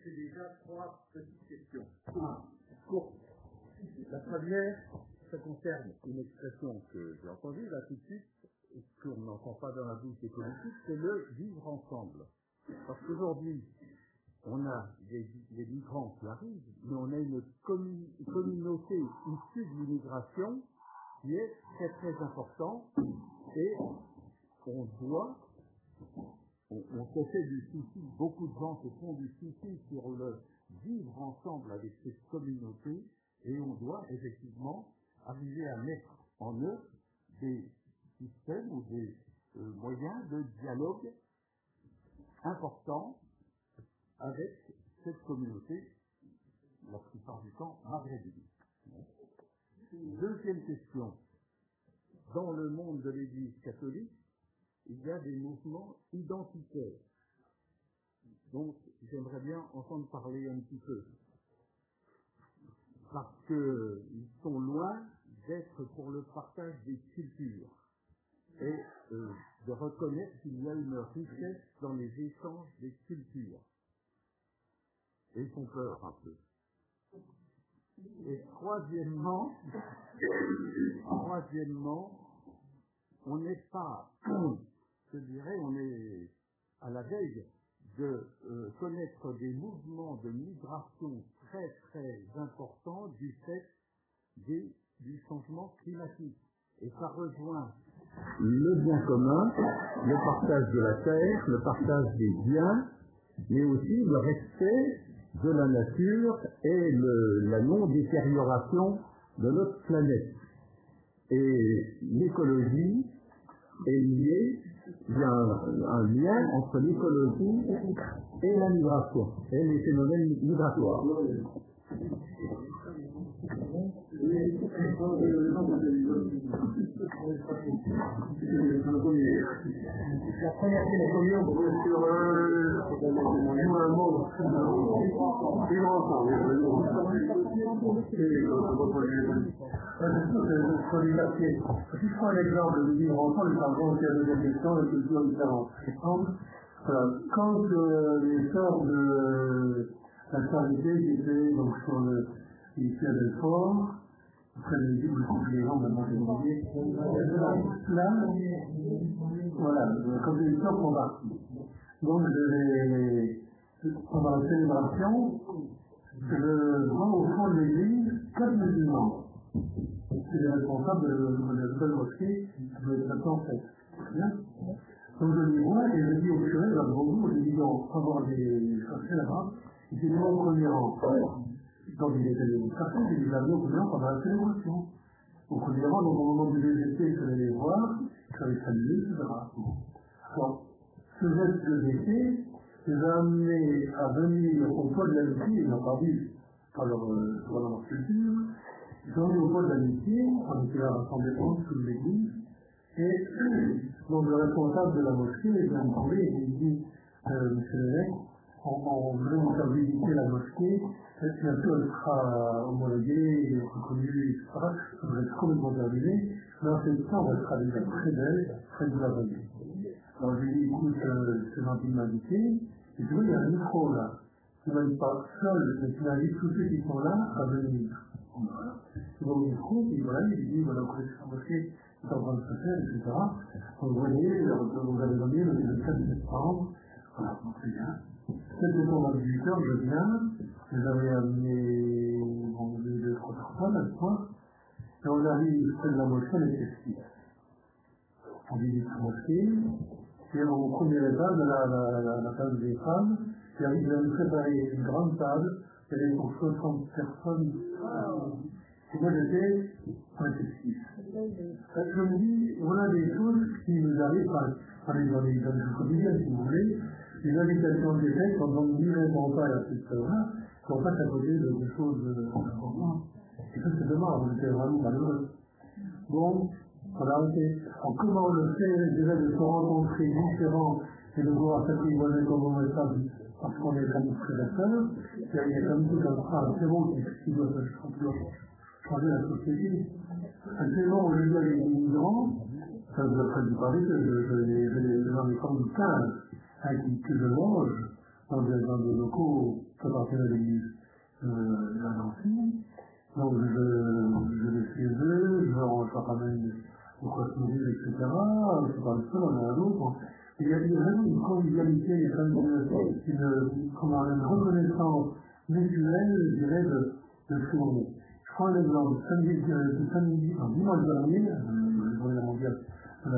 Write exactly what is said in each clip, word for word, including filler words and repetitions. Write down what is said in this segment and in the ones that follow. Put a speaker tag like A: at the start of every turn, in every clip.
A: j'ai déjà trois petites questions. Ah, courtes. La première, ça concerne une expression que j'ai entendue là tout de suite, et qu'on n'entend pas dans la bouche des politiques, c'est le vivre ensemble. Parce qu'aujourd'hui, on a des, des migrants qui arrivent, mais on a une, commun, une communauté issue de l'immigration qui est très très importante, et on doit, on, on se fait du souci, beaucoup de gens se font du souci sur le vivre ensemble avec cette communauté, et on doit effectivement arriver à mettre en œuvre des systèmes ou des euh, moyens de dialogue importants avec cette communauté, la plupart du temps maghrébine. Deuxième question. Dans le monde de l'Église catholique, il y a des mouvements identitaires. Donc, j'aimerais bien entendre parler un petit peu. Parce qu'ils sont loin d'être pour le partage des cultures et euh, de reconnaître qu'il y a une richesse dans les échanges des cultures. Et ils font peur un peu. Et troisièmement, troisièmement, on n'est pas, je dirais, on est à la veille de euh, connaître des mouvements de migration très très importants du fait des, du changement climatique. Et ça rejoint le bien commun, le partage de la terre, le partage des biens, mais aussi le respect de la nature et le, la non-détérioration de notre planète. Et l'écologie est liée, il y a un, un lien entre l'écologie et la migration, et les phénomènes migratoires.
B: La première question sur un mot vivre ensemble. Si je prends l'exemple de vivre ensemble, je parle de la deuxième question, de culture différente. Quand les sœurs de la charité qui étaient donc sur le lycée à Belfort, après le début, je les gens maintenant j'ai oublié. Là, voilà, comme les sœurs sont partis. Donc, pendant la célébration, je vois au fond de l'église quatre musulmans. C'est les responsables de la nouvelle mosquée qui doit être maintenant faite. Bien. Donc je les vois et je dis au curé, dans le bon goût, je dis donc, on va voir les chercher là-bas, ils étaient au premier rang. Donc il était les chercher, j'ai dit, j'avais au premier rang pendant la célébration. Au premier rang, donc au moment du V G T, je allais les voir, je allais saluer, et cetera. Alors, ce geste que j'ai fait, les a amenés à venir au pôle de l'amitié, ils n'ont pas vu par leur, euh, dans leur culture, ils sont venus au pôle de l'amitié, on était là rassemblés ensemble sous l'église, et donc le responsable de la mosquée vient me parler et il dit, euh, monsieur l'évêque, on, on voudrait vous faire visiter la mosquée, bientôt elle sera homologuée, et reconnue, et cetera. Vous êtes complètement terminé, mais en fait, ça, elle sera déjà très belle, très de la bonne. Alors je lui ai dit, écoute, euh, c'est gentil de m'inviter, et je vois, il y a un micro là, qui ne m'invite pas seul, mais qui invite tous ceux qui sont là à venir. Voilà. Je vois au micro, et voilà, il lui dit, voilà, vous connaissez la mosquée, c'est en train de se faire, et cetera. Donc vous voyez, vous allez venir le sept septembre, voilà, donc c'est bien. sept septembre à dix-huit heures, je viens, vous avez amené, bon, deux, trois personnes à ce soir, et on arrive près de la mosquée, les festifs. On visite la mosquée, et au premier étage de la, la, la, la table des femmes, ils avaient préparé une grande table, il y avait pour soixante personnes, et moi j'étais un festif. Je me dis, voilà des choses qui nous arrivent par, par les organisations quotidiennes, si vous voulez, les invitations des fêtes, quand on n'y répond pas à cette chose-là, qu'on passe à côté de des choses importantes. Et ça c'est dommage, on était vraiment malheureux. Bon, voilà, ok. Alors comment on le fait déjà de se rencontrer différents et de voir s'apprivoiser comme on le fait parce qu'on est amis prédateurs, il y a comme tout un travail très bon qui doit changer la société. Actuellement, on le dit avec les migrants, ça vous a prévu parler que j'en ai comme quinze à qui que je mange, dans des, dans des locaux qui appartiennent à l'église euh, de la Nancy. Donc je, je vais chez eux, je leur ramène au quoi se nourrir, et cetera. Je parle seul, on est à l'autre. Il y a vraiment une convivialité, il y a quand même une, une, comment, une reconnaissance mutuelle, je dirais, de, de ce qu'on est. Je prends un exemple. Samedi, euh, samedi, non, dimanche dernier, euh, le journée mondiale de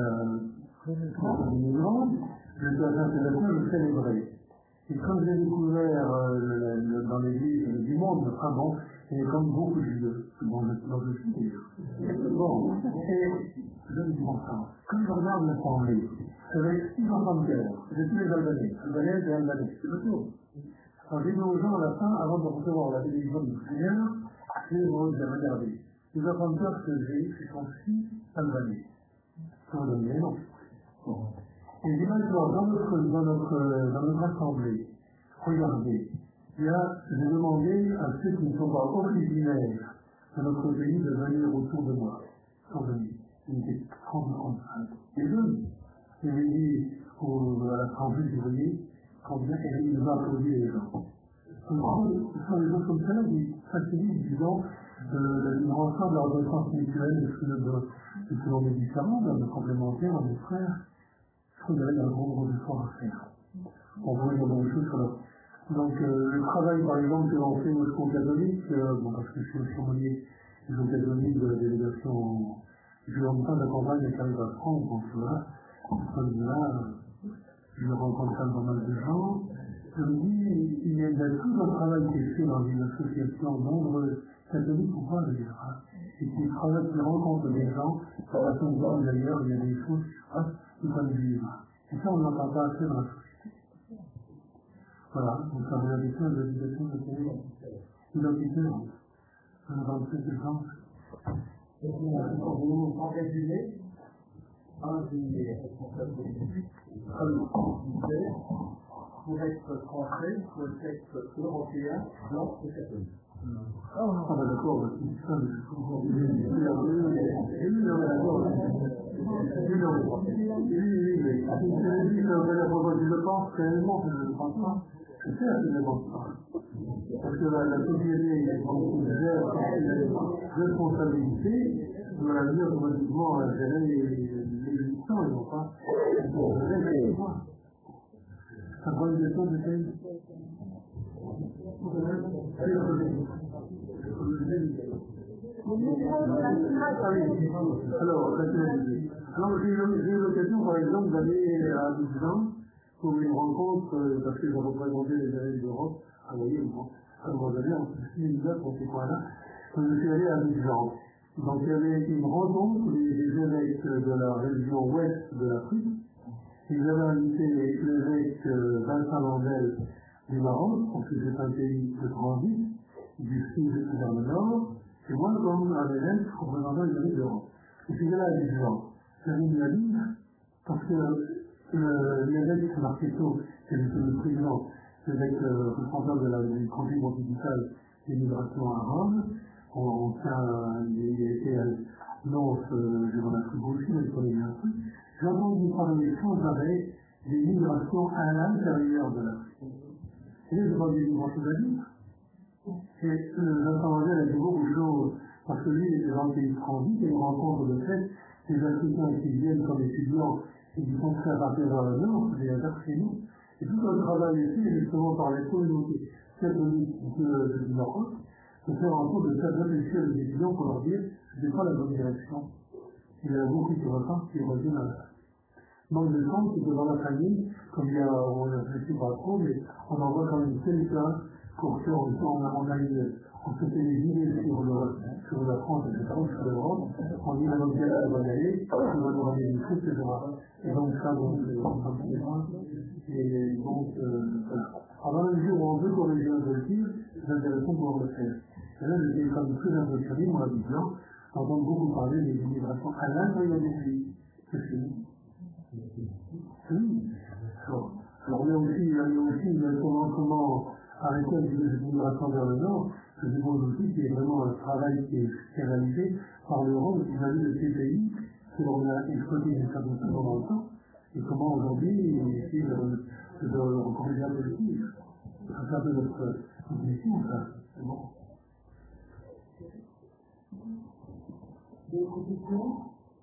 B: la migrants, j'étais à Saint-Sébastien, je célébrais. Et quand j'ai découvert euh, le, le, dans l'église euh, du monde, le printemps, il y avait comme beaucoup de juifs, dans le dans le sud d'ailleurs. Bon, et je me dis, bon sang, quand je regarde l'assemblée, avec six enfants de guerre, j'ai tous les Albanais, Albanais et Albanais, c'est le tour. Alors j'ai dit aux gens à la fin, avant de recevoir la télévision du Seigneur, j'ai dit, regardez, les enfants de guerre que j'ai eus, ce sont six Albanais. Ça me donne non. Et dis maintenant, dans notre, dans notre, dans notre assemblée, regardez, il y a, j'ai demandé à ceux qui ne sont pas originaires de notre pays de venir autour de moi. Ils sont venus. Ils étaient trente ou trente-cinq. Et jeunes. Et j'ai dit au, à l'assemblée, vous voyez, combien ils nous ont applaudi les gens. Ce sont des gens comme ça qui facilitent, disons, de l'ensemble de la reconnaissance mutuelle de ce que l'on est différent, de complémentaires, de nos frères. Je trouve qu'il y avait un gros gros effort à faire. On voit une bonne chose sur le... Donc, euh, le travail, par exemple, que l'on fait au secours catholique, euh, bon, parce que je suis le chaumonier du secours catholique de la délégation, je suis en même temps de la campagne qui arrive à France, donc voilà, là, je rencontre quand même pas mal de gens. Je me dis, il y a tout un travail qui est fait dans une association nombreuse catholique, ou pas, je dirais, et qui travaille, qui rencontre des gens, de façon de d'ailleurs, il y a des choses, ah, qui peuvent vivre. Et ça, on n'entend pas assez dans la société. Voilà, donc ça veut dire que l'éducation de l'identité, dans le fait de gens.
A: En résumé, un des responsables politiques, pour être français, il faut être européen, blanc et catholique.
B: Ah, bah d'accord, c'est ça, mais je comprends. Oui, oui, je pense réellement que je ne pense pas. C'est sûr que je ne pense pas. Parce que la, la société considère la responsabilité de la vie automatiquement à gérer l'existence et non pas pour gérer les points. Ça prend une question de thème. Alors, alors j'ai eu l'occasion, par exemple, d'aller à Abidjan pour une rencontre, euh, parce que j'ai représenté les évêques d'Europe, ah oui, bon, à un moment donné, on se suit une date pour ces points-là, donc je suis allé à Abidjan. Donc il y avait une rencontre des, des évêques de la région ouest de l'Afrique. Ils avaient invité l'évêque euh, Vincent Landel du Maroc, parce que c'est un pays de transit, du sud vers le nord, et moi, comme un évêque représentant les évêques d'Europe. Je suis allé à Abidjan. J'avais une amie, parce que euh, l'évêque Marqueto, qui est le président, l'évêque euh, responsable de la, du conseil pontifical des migrations à Rome, on, on tient, il a été à Nantes, euh, je m'en ai aussi, mais je connais bien un truc. J'ai entendu parler sans arrêt des migrations à l'intérieur de l'Afrique. Et là, je vois des grand-chose à dire. Et Vincent Landel a dit beaucoup de choses, parce que lui, il était dans le pays de transit, et il rencontre de fait des Africains qui viennent comme étudiants et qui sont très à partir vers le nord, des hasards chez nous. Et tout un travail ici, justement, par les communautés catholiques de, du Maroc, de faire en sorte de faire réfléchir les étudiants pour leur dire que ce n'est pas la bonne direction. Il y a beaucoup qui ressentent qui reviennent à la manque de sens, c'est que dans la famille, comme il y a, on ne réfléchit pas trop, mais on envoie quand même une telle place pour faire, on a, on a une, on se fait des idées sur, le, sur la France, et cetera, sur l'Europe, on dit la bonne gueule, elle va y aller, on va nous ramener des trucs, et cetera. Et donc ça, donc, c'est un premier point. Et donc, euh, voilà. Alors, dans le jour où on veut corriger un politique, c'est intéressant de pouvoir le faire. Et là, j'étais quand même très impressionné, moi, habituellement, d'entendre beaucoup parler des immigrations à l'intérieur du pays. C'est fini. Oui. Alors, alors, il y a aussi, il y a aussi comment, comment arrêter l'immigration vers le nord. Je suppose aussi qu'il y a vraiment un travail qui est, qui est réalisé par l'Europe vis-à-vis de ces pays que l'on a exploité jusqu'à pendant le temps, et comment aujourd'hui essayer de, de, de corriger un peu le tir. C'est un peu notre mission, ça. C'est bon. D'autres questions?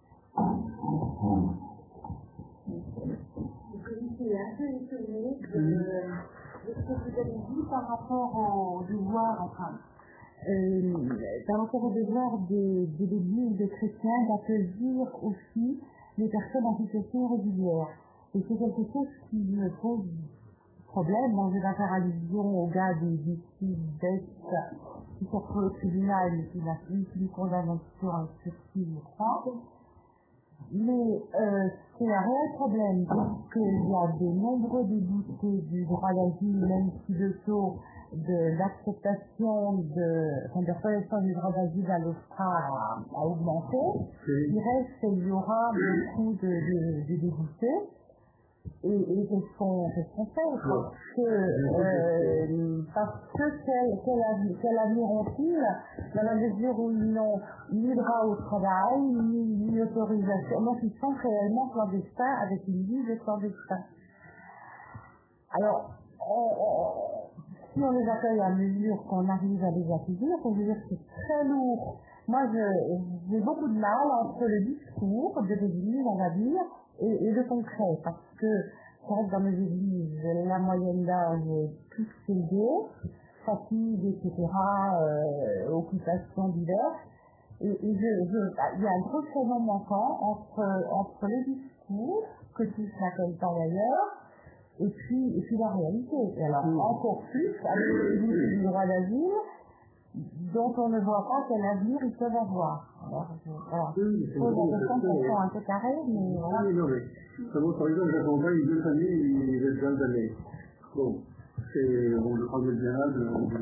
C: Je suis un peu étonnée de, de ce que vous avez dit par rapport au devoir, enfin, euh, par rapport au devoir de, de l'Église, des chrétiens, d'accueillir aussi les personnes en situation irrégulière. Et c'est quelque chose qui me pose problème. Moi, je vais faire allusion au gars du d'ici d'Est qui se retrouve au tribunal et qui a fini une condamnation à sursis, je crois. Mais euh, c'est un réel problème parce qu'il y a de nombreux déboutés du droit d'asile, même si le taux de l'acceptation de, enfin, de reconnaissance du droit d'asile à l'OFPRA a, a augmenté. Il reste qu'il y aura beaucoup de, de, de déboutés. Et, et qu'est-ce qu'on qu'est-ce qu'on fait parce que, euh, parce que quel, quel, avenir, quel avenir ont-ils dans la mesure où ils n'ont ni droit au travail, ni, ni autorisation, donc ils sont réellement clandestins avec une vie de clandestins. Alors, on, on, si on les accueille à mesure qu'on arrive à les accueillir, faut dire que c'est très lourd. Moi, je, j'ai beaucoup de mal entre le discours de l'Église, on va dire, et, et le concret, parce que c'est vrai que dans nos églises, la moyenne d'âge est plus élevée, fatigue, et cetera, euh, occupations diverses, et, et je, je, il y a un gros chaînon manquant entre, entre le discours, que tous n'appellent pas d'ailleurs, et puis, et puis la réalité. Et alors, mmh. encore plus, avec le droit d'asile, dont on ne voit pas quel avenir ils peuvent avoir. Alors, je, voilà.
B: Oui,
C: je pose la question de façon un peu carrée, mais voilà.
B: Oui, non, mais, moi, par exemple, j'accompagne deux familles, ils ont plein d'années. Bon, c'est, bon, je prends le bien de,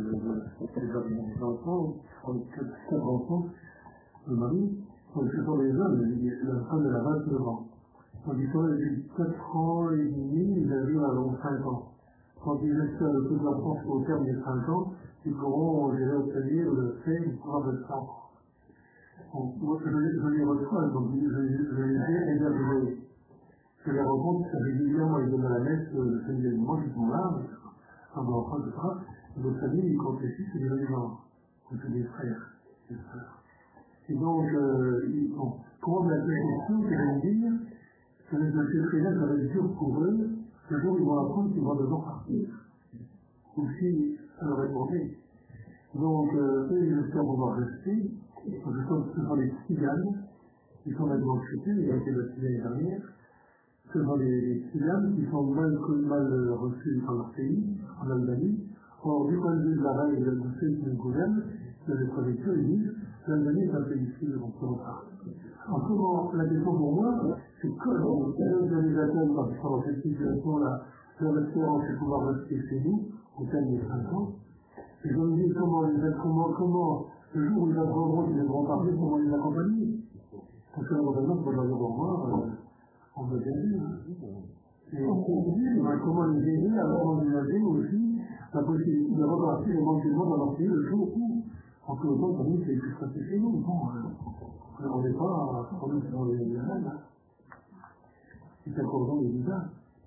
B: de, des enfants, quatre enfants, le mari, donc ce sont des hommes, la femme, elle a vingt-neuf ans. Donc ils sont là depuis quatre ans et demi, ils arrivent à long cinq ans. Quand ils espèrent de toute la France au terme des cinq ans, ils pourront, je vais obtenir le fait du pouvoir de sang. Donc, moi, je, je les reçois, donc je, je, je les ai hébergés. Je les rencontre régulièrement, ils viennent à la messe, le samedi et le dimanche, ils sont là, comme enfants, et cetera. Et notre famille, ils comptent les fils et les gens. Donc c'est des frères, des frères. Et donc, euh, ils, bon, pour la question, c'est de me dire que le frère, ça va être dur pour eux, le jour où ils vont apprendre qu'ils vont devoir partir. Ou si, ça leur est demandé. Donc, euh, eux, ils espèrent pouvoir rester. Donc, ce sont les Tziganes, qui sont maintenant traités, ils ont été baptisés l'année dernière. Ce sont les Tziganes qui sont mal, mal reçus dans leur pays, en Albanie. Or, du point de vue de la règle de ceux qui nous gouvernent, de les prédictions, ils disent l'Albanie est un pays sûr, on peut en parler. Alors, comment, la question pour moi, c'est comment les organisateurs, quand ils sont dans cette situation-là, leur espérance de pouvoir rester chez nous, au terme des cinq ans, et je me dis comment, les, comment, comment, le jour où ils apprendront qu'ils devront partir, comment les accompagner. Parce que, normalement, pour leur dire au revoir, euh, on veut bien dire. Et on comment les aider à envisager aussi la possibilité de repartir éventuellement dans leur pays le jour où, en tout cas, pour nous, c'est plus facile chez nous. Bon, euh, on n'est pas, on est sur les règles. C'est accordant les visas.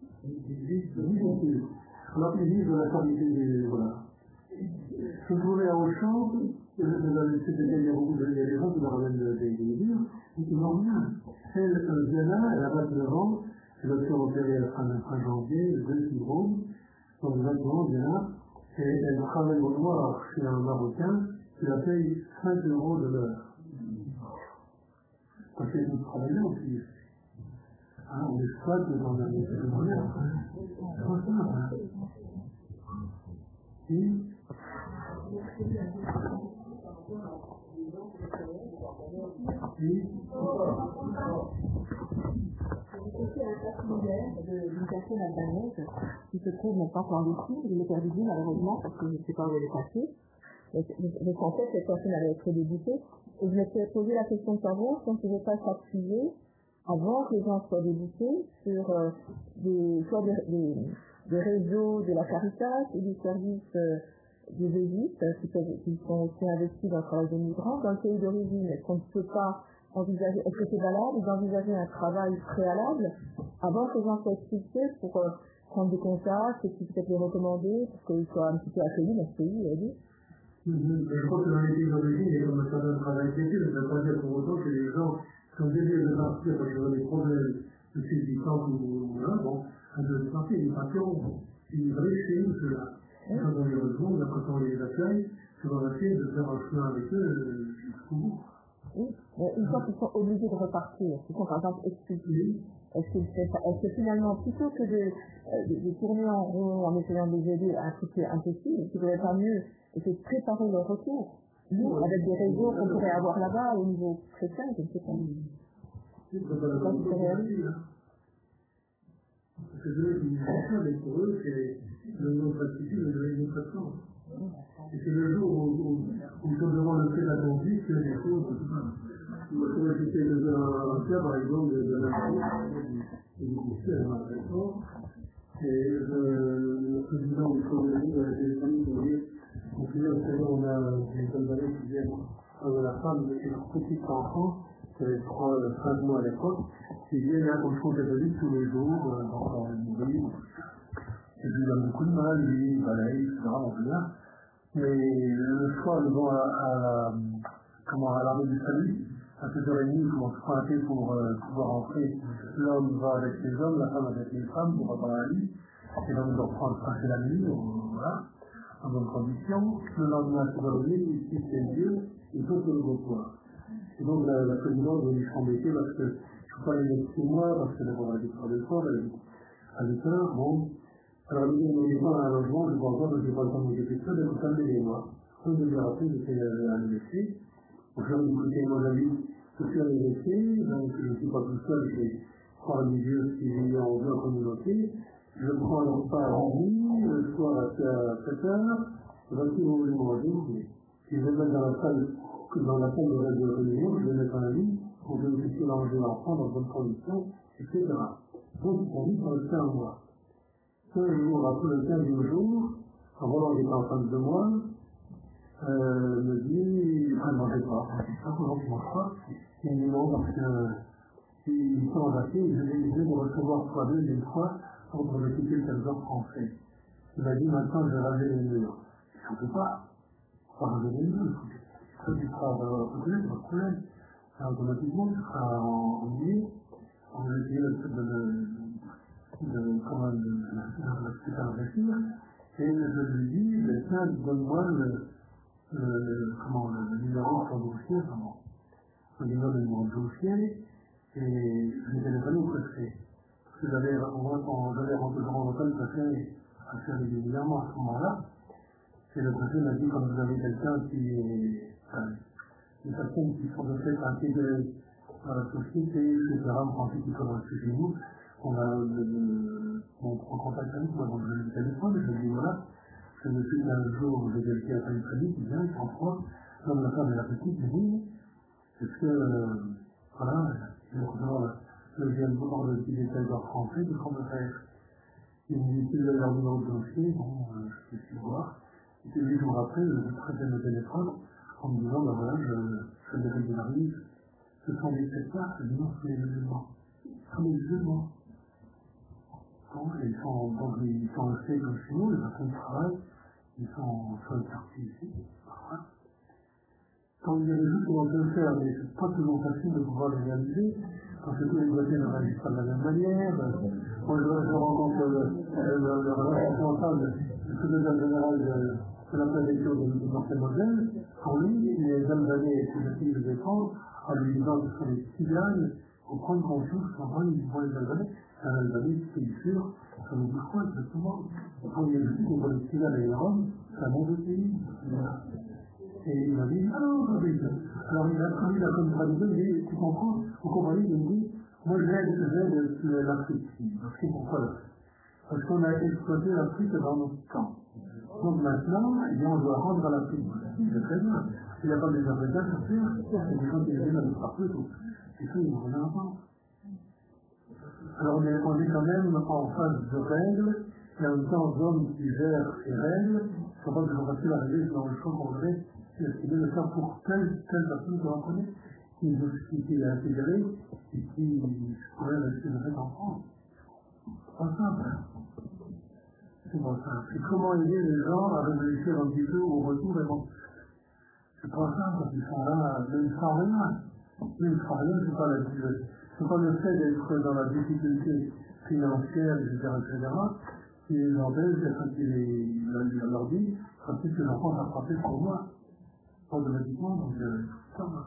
B: Alors, ils disent de la qualité des, voilà. Je trouvais à Auchan, il y a beaucoup de gens qui leur ramènent des livres, et qui n'ont rien. Elle, Diana, elle a vingt-neuf ans, elle a été opérée à la fin janvier, le deux syndromes, donc vingt-neuf ans, Diana, et elle travaille au noir chez un Marocain, qui la paye cinq euros de l'heure. Parce que nous travaillons aussi. Hein, on exploite dans un métier de manière. C'est pas ça. Et
C: C'est un cas similaire d'une personne albanaise qui se trouve maintenant clandestine. Je l'ai perdu malheureusement parce que je ne sais pas où elle est passée. Mais en fait, cette personne avait été déboutée. Et je me suis posé la question de savoir si on ne pouvait pas s'appuyer avant que les gens soient déboutés sur euh, des, soit des, des, des réseaux de la Caritas et des services euh, des visites qui, qui sont aussi investis dans le travail des migrants dans le pays d'origine. Est-ce qu'on ne peut pas envisager, est-ce que c'est valable d'envisager un travail préalable avant que les gens soient expulsés pour, euh, prendre des contacts et puis peut-être les recommander pour qu'ils soient un petit peu accueillis dans ce pays, elle dit.
B: Je crois que dans les pays d'origine, il y a comme un certain travail d'étude, ça ne veut pas dire pour autant que les gens qui ont désiré de partir parce qu'ils ont des problèmes de subsistance ou là, bon, un peu de partir, ils partiront. Ils restent chez nous, ceux-là. Quand on les retrouve, quand on les accueille, c'est dans la essayer de faire un chemin avec eux jusqu'au bout.
C: Oui, mais une fois qu'ils sont obligés de repartir, qu'ils sont par exemple expulsés, est-ce que, est-ce que finalement, plutôt que de, de, de tourner en rond en essayant de les aider à un truc impossible, il ne faudrait pas mieux essayer de préparer leur retour, nous, avec des réseaux qu'on pourrait avoir là-bas au niveau chrétien, je ne sais pas.
B: C'est pas facile, hein. Parce que je dis, mais pour eux, c'est le nom pratique, le nom pratique. Et c'est le jour où, où, où ils sont devant le fait d'accomplir que les choses. Moi, je vais citer un cas, par exemple, de la France, et du coup, c'est un récent. Et le président du Congrès de la téléphone, il dit, on fait dire, on a des jeunes années qui viennent de la femme et leur petit enfant, qui avait trois, cinq mois à l'époque, qui viennent à la fonds catholique tous les jours, dans une rue. Et puis il a beaucoup de mal, lui, il balaye, et cetera, on bien. Mais le soir, devant à, à, comment, à l'armée du salut, à sept heures trente, pour se pointer pour euh, pouvoir entrer, l'homme va avec les hommes, la femme avec les femmes, pour avoir la lit, et donc il doit prendre passer la nuit, voilà, en bonne condition. Le lendemain, à sept heures trente, il fixe les yeux, il faut se le revoir. Et donc la, la présidente veut lui s'embêter parce que je ne peux pas les mettre chez moi, parce que d'abord elle a des soirs de soir, elle a des heures, bon. Alors elle me dit, mais pas un logement, je ne vois pas, parce que je n'ai pas le temps de m'occuper de ça, donc vous calmez moi. Une demi-heure après, j'étais à l'université. Donc je me dis, écoutez, moi j'habite, je suis à l'université, donc je ne suis pas tout seul, j'ai trois religieux qui vivent en deux communautés. Je prends le repas à midi, le soir à sept heures, je vais si vous voulez manger, je vais mettre dans la salle, dans la salle de la réunion, je vais mettre un lit, pour que vous puissiez manger l'enfant dans de bonnes conditions, et cetera. Donc, on vit pour rester un mois. Un jour, après le quinzième jour, en volant qui était en face de moi, euh, me dit, ah, ne mangez pas, ça, comment tu manges pas? Il me dit non, parce que, ils sont embarqués, je vais de recevoir pour la deuxième fois, pour me quitter le trésor français. Il m'a dit, maintenant, je vais raser les murs. Je ne peux pas, pas raser les murs. Ça, tu seras reconnu, pas de problème. Automatiquement, tu seras en ligne. On va essayer de, de, comment, de la réfléchir. Et je lui dis, ben, tiens, donne-moi le, le, comment, le numéro de ton dossier, comment, le numéro de mon dossier, et je l'ai téléphoné au préfet. Parce que j'avais, j'avais rencontré le préfet assez régulièrement à ce moment-là. Et le préfet m'a dit, quand vous avez quelqu'un qui est, enfin, des personnes qui sont de fait intégrées dans la société, et cetera, en principe, qui commencent chez nous, on a le, on prend contact avec moi, donc je le téléphone, je lui dis voilà, je me suis un jour, j'ai quelqu'un à faire très vite, il vient, il s'en prend, l'homme, la femme et la petite, me dit, est-ce que, euh, voilà, je vais recevoir le deuxième bord de petit détail d'or français, qu'est-ce qu'on peut faire? Il me dit, si vous avez leur numéro de dossier, bon, euh, je peux essayer de voir. Et puis, huit jours après, je traitais le téléphone, en me disant, ben voilà, je, je me régularise, ce sont des secteurs, je dis non, c'est les musulmans. Ce sont les musulmans. Bon, ils sont, donc, ils sont restés comme chez nous, les personnes travaillent, ils sont sur le quartier ici, voilà. Quand il y a des choses qu'on peut faire, mais c'est pas toujours facile de pouvoir les réaliser, parce que tous les côtés ne réagissent pas de la même manière. Moi, je, je rencontre le, le, le, le responsable, le secrétaire général de, de la préfecture de Marseille-Moselle. Pour lui, les jeunes années que j'essaie de défendre, en lui disant que ce sont des ciganes, pour prendre conscience qu'en vrai, ils vont les albanais. Un albanais, c'est sûr, ça veut dire quoi exactement? Quand il y a des gens qui les ciganes et les roms, c'est un mauvais pays. Et il m'a dit, ah non, ça va. Alors il a traduit la comme traduction, il dit, tu comprends, vous comprenez, il me dit, moi j'aide, j'aide l'Afrique. Parce que pourquoi l'Afrique? Parce qu'on a exploité l'Afrique dans notre temps. Donc maintenant, eh bien, on doit rendre à l'Afrique. C'est très bien. Il n'y a pas des Africains sur terre, c'est des gens qui les viennent avec partout. Et ça, ils vont rien entendre. Alors on est, on est quand même en phase de règles, et en même temps, d'hommes qui gèrent ces règles, il ne faut pas que je fasse arriver dans le champ concret, et essayer de le faire pour telle, telle personne que l'on connaît, qui est intégrée, et qui pourrait rester de fait en France. C'est pas simple. C'est pour ça. C'est comment aider les gens à réfléchir un petit peu au retour éventuel. C'est pas ça, quand ils sont là, même sans rien. Même sans rien, c'est pas la c'est pas le fait d'être dans la difficulté financière, et cetera, et cetera, qui les empêche, quand il est, leur dit, quand ils que l'enfant va frapper pour moi. Automatiquement, donc, euh, ça va.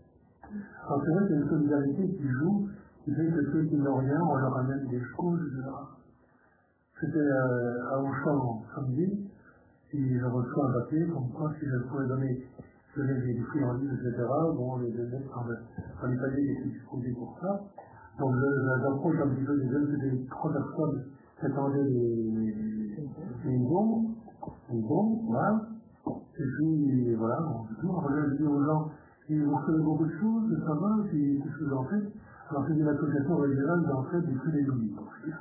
B: Alors, c'est vrai qu'il y a une solidarité qui joue, qui fait que ceux qui n'ont rien, on leur amène des choses, et cetera. C'était euh, à Auchan samedi, et je reçois un papier, comme quoi, si je pouvais donner, donner des friandises, et cetera, bon, les deux mecs, dans les paliers qui étaient disposés pour ça. Donc, j'approche un petit peu des jeunes, c'était trois personnes qui attendaient les, les dons, les dons, voilà. Et puis, voilà, bon, toujours, je dis aux gens, si vous recevez beaucoup de choses, ça va, puis qu'est-ce que vous en faites? Alors, c'est une association régionale, en fait, des plus des louis.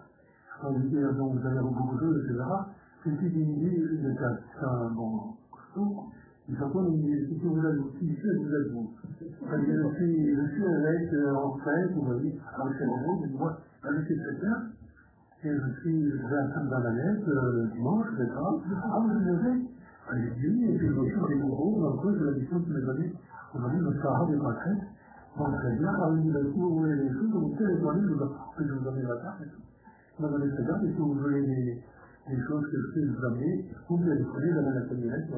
B: On dit, donc, vous avez beaucoup de choses, et cetera. Et puis, il me dit, c'est un bon costaud, il s'entend, il me dit, si vous êtes vous, si vous êtes vous. Je suis, je suis avec, euh, en fait, vous voyez, avec ces moments, je dis, moi, je suis chrétien, et je suis, je vais à Sainte-Bernadette, le dimanche, et cetera. Ah, je vais, j'ai dit, et puis je suis des nouveaux, donc oui, c'est la mission qui m'est donnée, aujourd'hui, je suis à des retraites, donc très bien, alors il me dit, si vous voulez des choses, vous téléphonez, je vais vous donner la carte, et tout. Vous m'avez très bien, et si vous voulez des, des choses que je peux vous amener, vous téléphonez, vous avez la camionnette,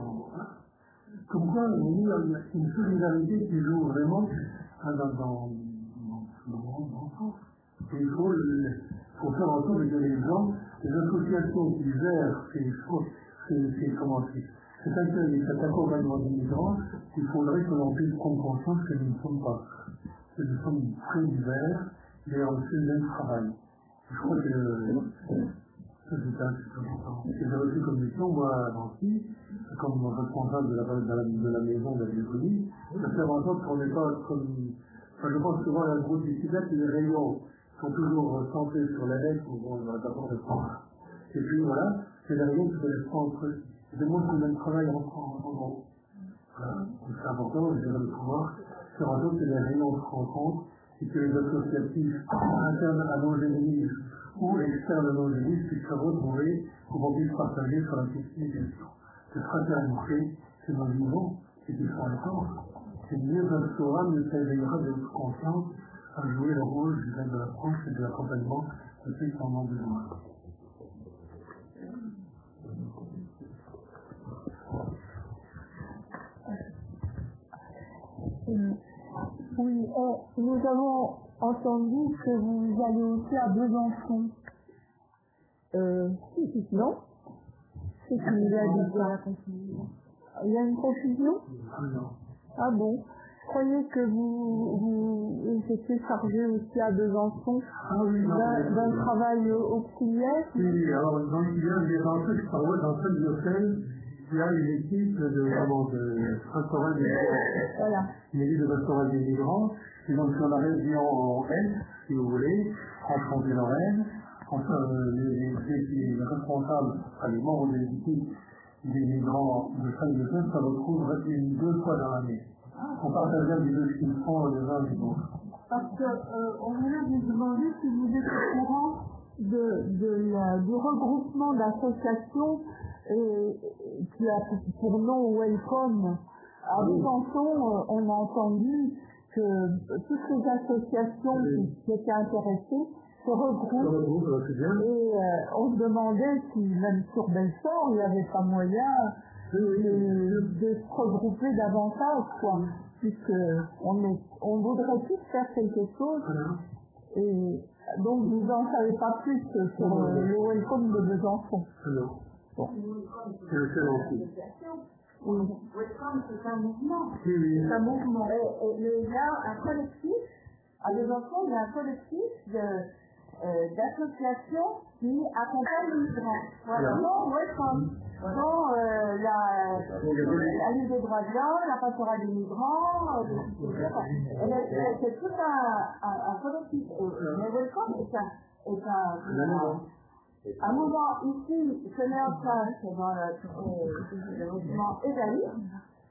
B: comme quoi, il y a une solidarité qui joue vraiment dans, dans, dans, dans, dans il faut, faut faire en sorte que les gens, les associations qui gèrent ces choses, ces, ces, comment c'est, cet accueil, cet accompagnement des migrants, il faudrait que l'on puisse prendre conscience que nous ne sommes pas, que nous sommes très divers, mais on fait le même travail. Je crois que c'est important. Et j'ai reçu comme mission, moi, à Nancy, comme responsable de la, de la, de la maison de l'Agricolie, de faire en sorte qu'on n'est pas comme... Enfin, je pense souvent à la grosse difficulté, les rayons sont toujours centrés sur la lettre, où on va d'abord le prendre. Et puis voilà, c'est les rayons qui se laissent pas entre eux. C'est moi qui même travail en gros. Voilà. Donc c'est important, je vais le pouvoir faire en sorte que les rayons se rencontrent et que les associatifs internes à l'Angélie ou externes à l'Angélie puissent se retrouver pour qu'on puisse partager sur la question de fraternité que nous vivons et qui sont encore. C'est mieux qu'un sera, mieux ça éveillera de notre conscience à jouer le rôle du de l'approche et de l'accompagnement de ceux qui en ont besoin.
C: Oui, euh, nous avons entendu que vous allez aussi à Besançon. Euh, non? C'est ce qu'il a dit ça. Il y a une confusion? Ah bon? Je croyais que vous, vous, vous étiez chargé aussi à Besançon
B: ah, oui,
C: d'un travail auxiliaire.
B: Oui, alors dans l'auxiliaire, j'ai rentré, je travaille dans ce bibliothèque. Il y a une équipe de, vraiment, de restaurant des migrants. Voilà. Une équipe de restaurant des migrants. Et donc sur la région en Est, si vous voulez, Franche-Comté-Lorraine, enfin, euh, les, les, les responsables, enfin, les membres des équipes des migrants de chaque bibliothèque se retrouvent une, deux fois dans l'année. On partage bien des deux ce qu'ils font les uns des autres.
C: Parce qu'on euh, voulait vous demander si vous êtes au courant de, de la, du regroupement d'associations euh, qui a pour nom Welcome. À Besançon, on a entendu que toutes les associations oui. qui étaient intéressées se regroupent.
B: regroupe, c'est bien.
C: Et euh, on se demandait si même sur Belfort, il n'y avait pas moyen oui. de, de se regrouper davantage, quoi. Puisque on, est, on voudrait tous faire quelque chose. Voilà. Et donc vous n'en savez pas plus sur non, euh, le Welcome de Besançon.
B: Non. Bon. C'est le seul aussi.
C: Oui. Welcome, c'est un mouvement.
B: Oui, oui.
C: C'est un mouvement. Et, et il y a un collectif, à Besançon, il y a un collectif de, euh, d'associations qui accompagnent les migrants. Voilà. Non, Welcome. Dont euh, la, la Ligue des droits de l'homme, la pastorale des migrants, euh, des, c'est tout un, un, un collectif. Mais Welcome est un, est un, un, un mouvement ici se met en place dans le, le mouvement Esaïe,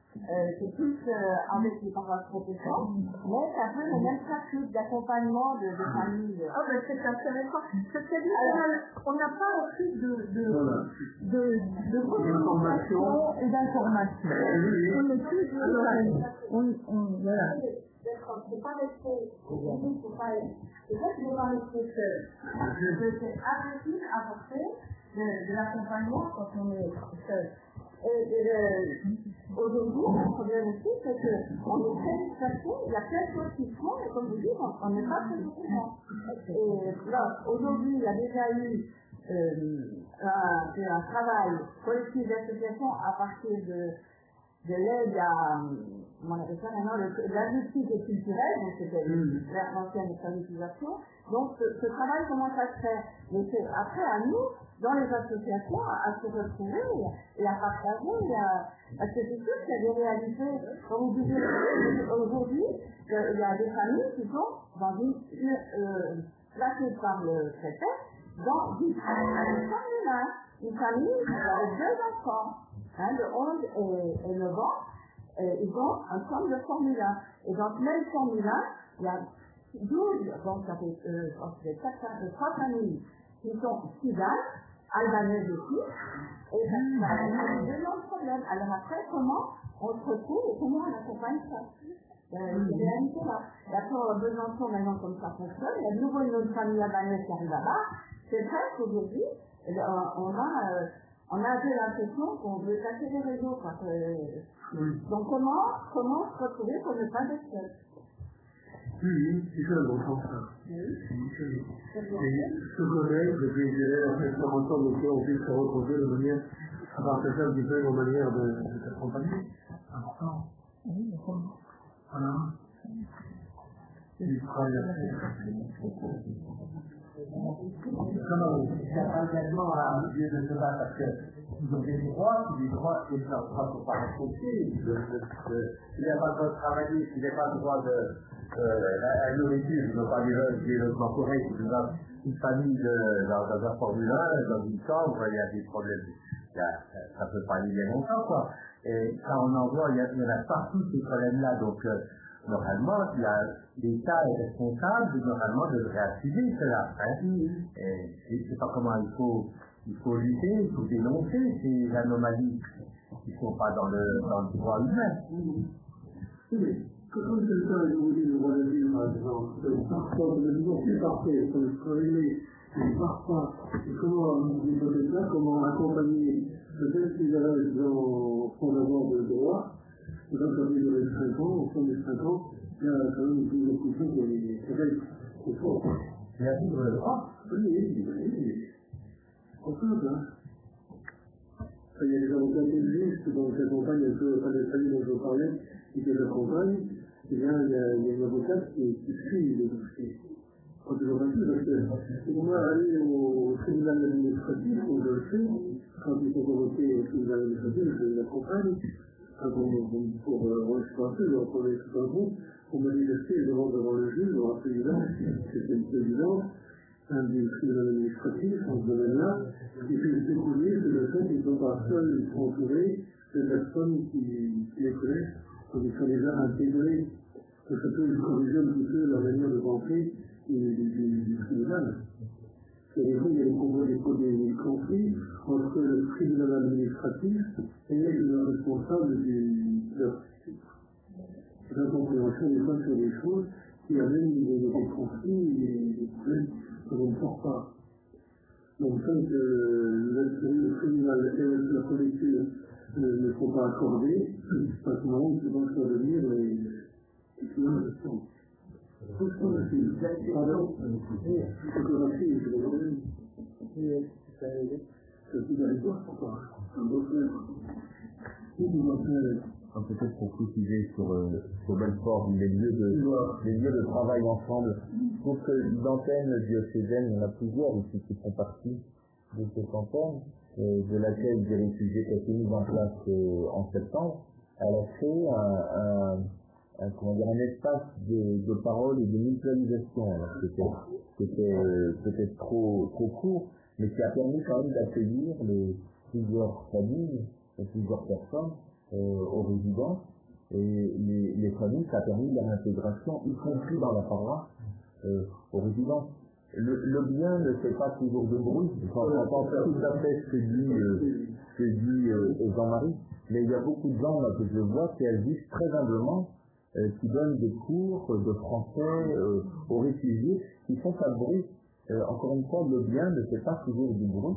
C: Euh, c'est plus euh, avec les paroisses protestantes, mais c'est un peu le même principe d'accompagnement de, de famille.
D: Ah ben c'est intéressant. C'est-à-dire qu'on n'a pas aussi de, de,
B: Voilà.
D: de, de
B: D'information.
D: et d'information. On est plus on, on, voilà.
C: C'est pas resté, c'est pas, c'est vrai que je ne vais pas rester seul. C'est agressif à porter de, de l'accompagnement quand on est seul. Et, et euh, aujourd'hui, le problème aussi, c'est qu'on est très dispersé, il y a plein de choses qui se font, mais comme vous dites, on n'est pas très au courant. Et là, aujourd'hui, il y a déjà eu euh, un, un travail collectif d'association à partir de, de l'aide à, comment on appelle ça maintenant, l'industrie culturelle, donc c'était mmh. l'ancienne stabilisation. Donc ce, ce travail commence à se faire. Mais c'est après à nous, dans les associations, à, à se retrouver et à partager. Et à, parce que c'est sûr qu'il y a des réalités, comme vous disiez aujourd'hui, il y a des familles qui sont dans une, une euh, placées par le préfet dans une famille, hein, une famille avec deux enfants, hein, de onze et, et neuf ans, et ils ont un centre de Formule un. Et dans ce même Formule un, il y a douze, donc ça fait, euh, je pense que c'est trois familles qui sont ciganes, albanaises aussi, et ça, ça a d'énormes problèmes. Alors après, comment on se retrouve et comment on accompagne ça? Euh, ces réalités-là. Et après, on a Besançon maintenant comme ça fonctionne, il y a de nouveau une autre famille albanaise qui arrive là-bas. C'est vrai qu'aujourd'hui, on a, euh, on a un peu l'impression qu'on veut casser les réseaux, quoi. Que, oui. Donc comment, comment se retrouver pour ne pas être seul?
B: Oui, c'est ça le bon sens. Oui. Et se connaître, et puis je dirais, après faire en sorte qu'on puisse se retrouver de manière à partager un petit peu nos manières de, de s'accompagner. Important.
D: Oui,
B: voilà. Il travaille à faire.
E: Comment il y a un engagement à lieu de ce débat parce que ils ont des droits, des droits et leurs droits ne sont pas respectés. S'il n'a pas le droit de travailler, s'il n'a pas le droit de euh, la nourriture, il n'a pas des logements corrects, une famille de, dans, dans un Formule un, dans une chambre, il y a des problèmes. Il y a, ça ne peut pas aller bien longtemps, quoi. Et quand on en voit, il y, a, il y en a partout ces problèmes-là. Donc, euh, normalement, il y a l'État est responsable, normalement, devrait assumer cela. Hein. Et je ne sais pas comment il faut, il faut lutter, il faut dénoncer ces anomalies qui ne sont pas dans le, dans le droit humain.
B: Oui, quand quelqu'un est vous dit le droit de vivre, par exemple, parfois, vous êtes toujours plus parfait, il faut se révéler, mais parfois, comment, vous là, comment accompagner peut-être qu'ils arrivent dans son avoir de droit. Et donc, quand il aurait cinq ans, au fond des cinq ans, il y a quand même une discussion qui est très très forte.
E: Il y a vivre le droit.
B: Oui, oui, oui. Au simple, hein. Il y a des avocats juristes donc j'accompagne un peu, enfin, les familles dont je parlais, et que j'accompagne, eh bien, il y a, il y a une avocate qui, qui suit les dossiers. Quand je le rassure, parce que pour moi, aller au tribunal administratif, comme je le fais, quand ils sont convoqués au tribunal administratif, je les accompagne. Pour relancer leur premier cerveau, pour manifester devant, devant le juge, devant la présidence, c'était une présidence, un des tribunaux administratifs dans ce domaine-là, qui fait découvrir que le fait qu'ils ne sont pas seuls, ils sont entourés de personnes qui, qui les connaissent, qui sont déjà intégrés, que ça peut corriger un petit peu la manière de penser du, du, du tribunal. Et des fois, il y a des, des, des conflits entre le tribunal administratif et le responsable du, de leur c'est l'incompréhension des fois sur des choses qui amènent des, des conflits et des problèmes que l'on ne sort pas. Donc, tant que le tribunal et la préfecture ne, ne sont pas accordés, à ce moment, je pense qu'on va devenir les tribunaux de sang. Photographie, pardon, photographie, c'est le problème. C'est tout dans les bois, pourquoi? Un beau frère.
F: Peut-être pour préciser sur, euh, sur Belfort, les lieux, de, les lieux de travail ensemble. Je trouve que l'antenne diocésaine, il y en a plusieurs ici qui font partie de cette antenne, euh, de laquelle des réfugiés qui a été mise en place euh, en septembre. Elle a créé un, un Un, comment dire, un espace de, de parole et de mutualisation. Alors c'était, c'était euh, peut-être trop, trop court, mais qui a permis quand même d'accueillir les plusieurs familles et plusieurs personnes euh, aux résidents. Et les, les familles, ça a permis leur intégration, y compris dans la paroisse, euh, aux résidents. Le, le bien ne fait pas toujours de bruit. Enfin, on entend tout à fait ce que dit, euh, ce que dit euh, Jean-Marie. Mais il y a beaucoup de gens là, que je vois qui agissent très humblement, euh, qui donnent des cours de français euh, aux réfugiés, qui font pas de bruit. Euh, encore une fois, le bien ne fait pas toujours du bruit.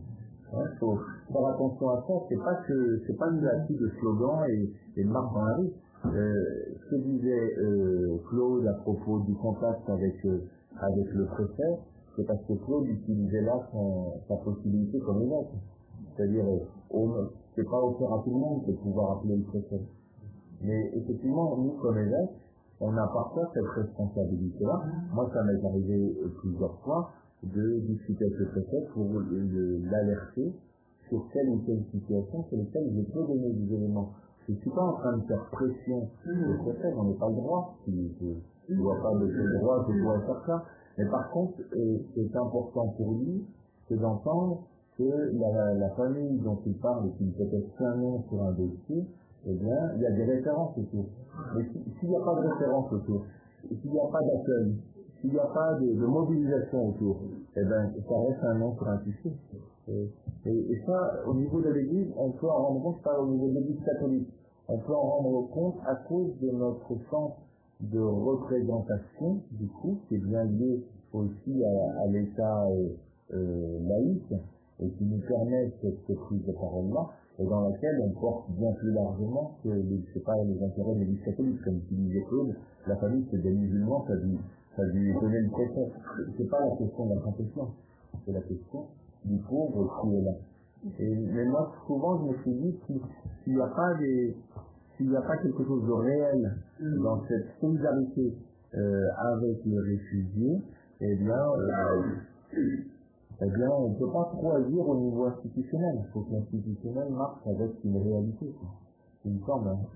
F: Il hein, faut faire attention à ça. C'est pas que c'est pas une gâchis de slogans et, et de marque dans la rue. Euh, ce que disait euh, Claude à propos du contact avec euh, avec le préfet, c'est parce que Claude utilisait là son, sa possibilité comme évêque. C'est-à-dire, euh, c'est pas offert à tout le monde de pouvoir appeler le préfet. Mais effectivement, nous, comme évêques, on a parfois cette responsabilité-là. Moi, ça m'est arrivé plusieurs fois de discuter avec le préfet pour l'alerter sur telle ou telle situation sur laquelle je peux donner des éléments. Je ne suis pas en train de faire pression au préfet, j'en ai pas le droit. Je ne vois pas de quel droit je pourrais faire ça. Mais par contre, euh, c'est important pour lui, c'est d'entendre que la, la famille dont il parle, et qu'il peut-être un nom sur un dossier, eh bien, il y a des références autour. Mais s'il n'y a pas de référence autour, s'il n'y a pas d'accueil, s'il n'y a pas de, de mobilisation autour, eh bien, ça reste un nom sur un fichier. Et, et, et ça, au niveau de l'Église, on peut en rendre compte, pas au niveau de l'Église catholique, on peut en rendre compte à cause de notre sens de représentation, du coup, qui est bien lié aussi à, à l'État euh, euh, laïque, et qui nous permet cette prise de parole-là, et dans laquelle on porte bien plus largement que les, c'est pas les intérêts de l'Église catholique, comme tu disais Claude, la famille c'est des musulmans, ça lui, ça lui donnait le préfet. C'est pas la question de la confession, c'est la question du pauvre qui est là. Et, mais moi, souvent, je me suis dit, si, s'il n'y a pas des, s'il n'y a pas quelque chose de réel dans cette solidarité euh, avec les réfugiés, eh bien, euh, eh bien, on ne peut pas trop agir au niveau institutionnel. Il faut que l'institutionnel marche avec une réalité. Il me semble. Hein.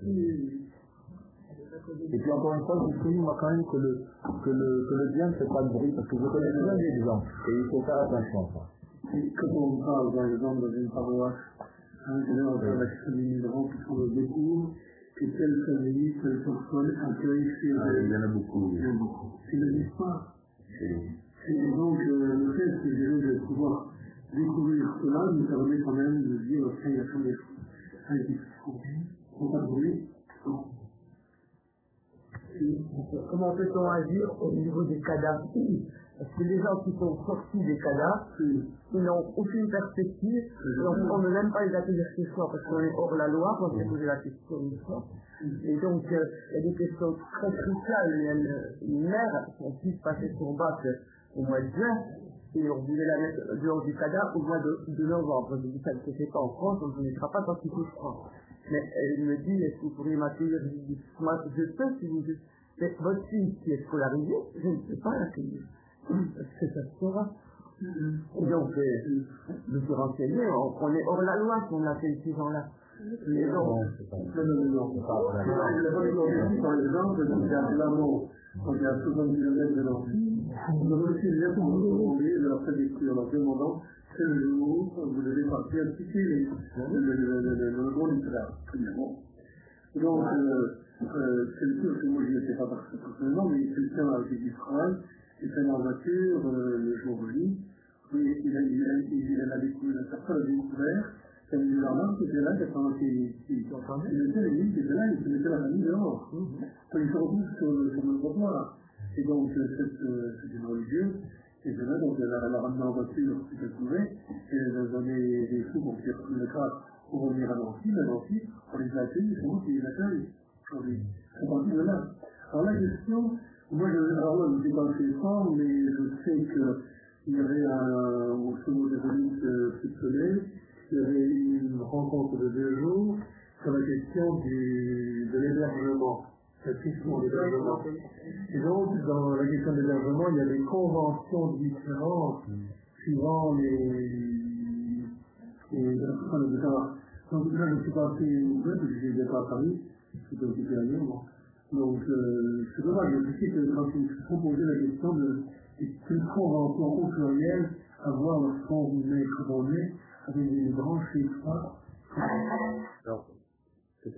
F: Et puis encore une fois, je trouve moi quand même que le, que le, que le bien ne fait pas de bruit, parce que je connais plein d'exemples, et il faut faire attention à ça.
B: Et quand on parle, par exemple, dans une paroisse, hein, je vais en faire l'action des migrants qui sont au découvre, que telle famille, telle personne accueille chez
F: ah, il y en a beaucoup.
B: Il y en a beaucoup. C'est une histoire. Et donc, euh, le fait, je dirais, de pouvoir découvrir cela nous permet quand même de dire, ok, il y a quand même des choses hein, qui ne sont pas brûlées.
A: Comment peut-on agir au niveau des cadavres? Parce que les gens qui sont sortis des cadavres, ils n'ont aucune perspective, et on ne peut même pas les accueillir chez soi, parce qu'on est hors la loi, on s'est posé la question une fois. Et donc, euh, il y a des questions très cruciales. Il y a une, une mère, son fils passait son bac au mois de juin, et on voulait la mettre dehors du cadavre au mois de, de novembre. Je dis, ça ne se fait pas en France, on ne le fera pas quand il touche France. Mais elle me dit, est-ce que vous pourriez m'accueillir? Je dis, moi, je peux si vous dites. Mais votre fille qui est scolarisée, je ne peux pas l'accueillir. Parce que ça se fera. Et donc, euh, je suis renseigné, on, on est hors la loi si on accueille ces gens-là. Et donc,
B: non, non, non, c'est pas vrai. Par exemple, il y a Flamand, quand il y a soixante kilomètres de Nancy, on a reçu une lettre recommandée de la préfecture en demandant quel jour vous devez partir quitter le monde littéraire. Donc, euh, c'est sûr que moi je ne sais pas personnellement, mais quelqu'un avec qui travaille, il fait dans la voiture euh, le jour J, il a, il a, il a découvert, la personne a découvert, il y a une jardin qui était là, qui était les lignes qui étaient là, il se mettait la famille dehors. Il se retrouve sur le, sur le trottoir. Et donc, cette, c'est une religieuse, et de là, donc, elle a ramené en voiture ce qu'elle pouvait, et elle a donné des sous pour faire le cas pour revenir à Nancy, mais Nancy, on les a accueillis, c'est moi qui les accueille. C'est parti de là. Alors la question, moi je ne sais pas fait ça, mais je sais qu'il y avait un, au second des reliques soupçonnées, il y avait une rencontre de deux jours sur la question du, de l'hébergement, la question de l'hébergement. Et donc, dans la question de l'hébergement, il y a des conventions différentes suivant les, les personnes de savoir. Donc là, je ne suis pas assez ouvert, parce que je n'étais pas à Paris, je suis occupé ailleurs, bon. Donc, euh, c'est dommage, je sais que quand ils se sont posé la question de quelle convention au pluriel avoir lorsqu'on vous met dans le nez avec des branches et ça.
F: Alors, c'est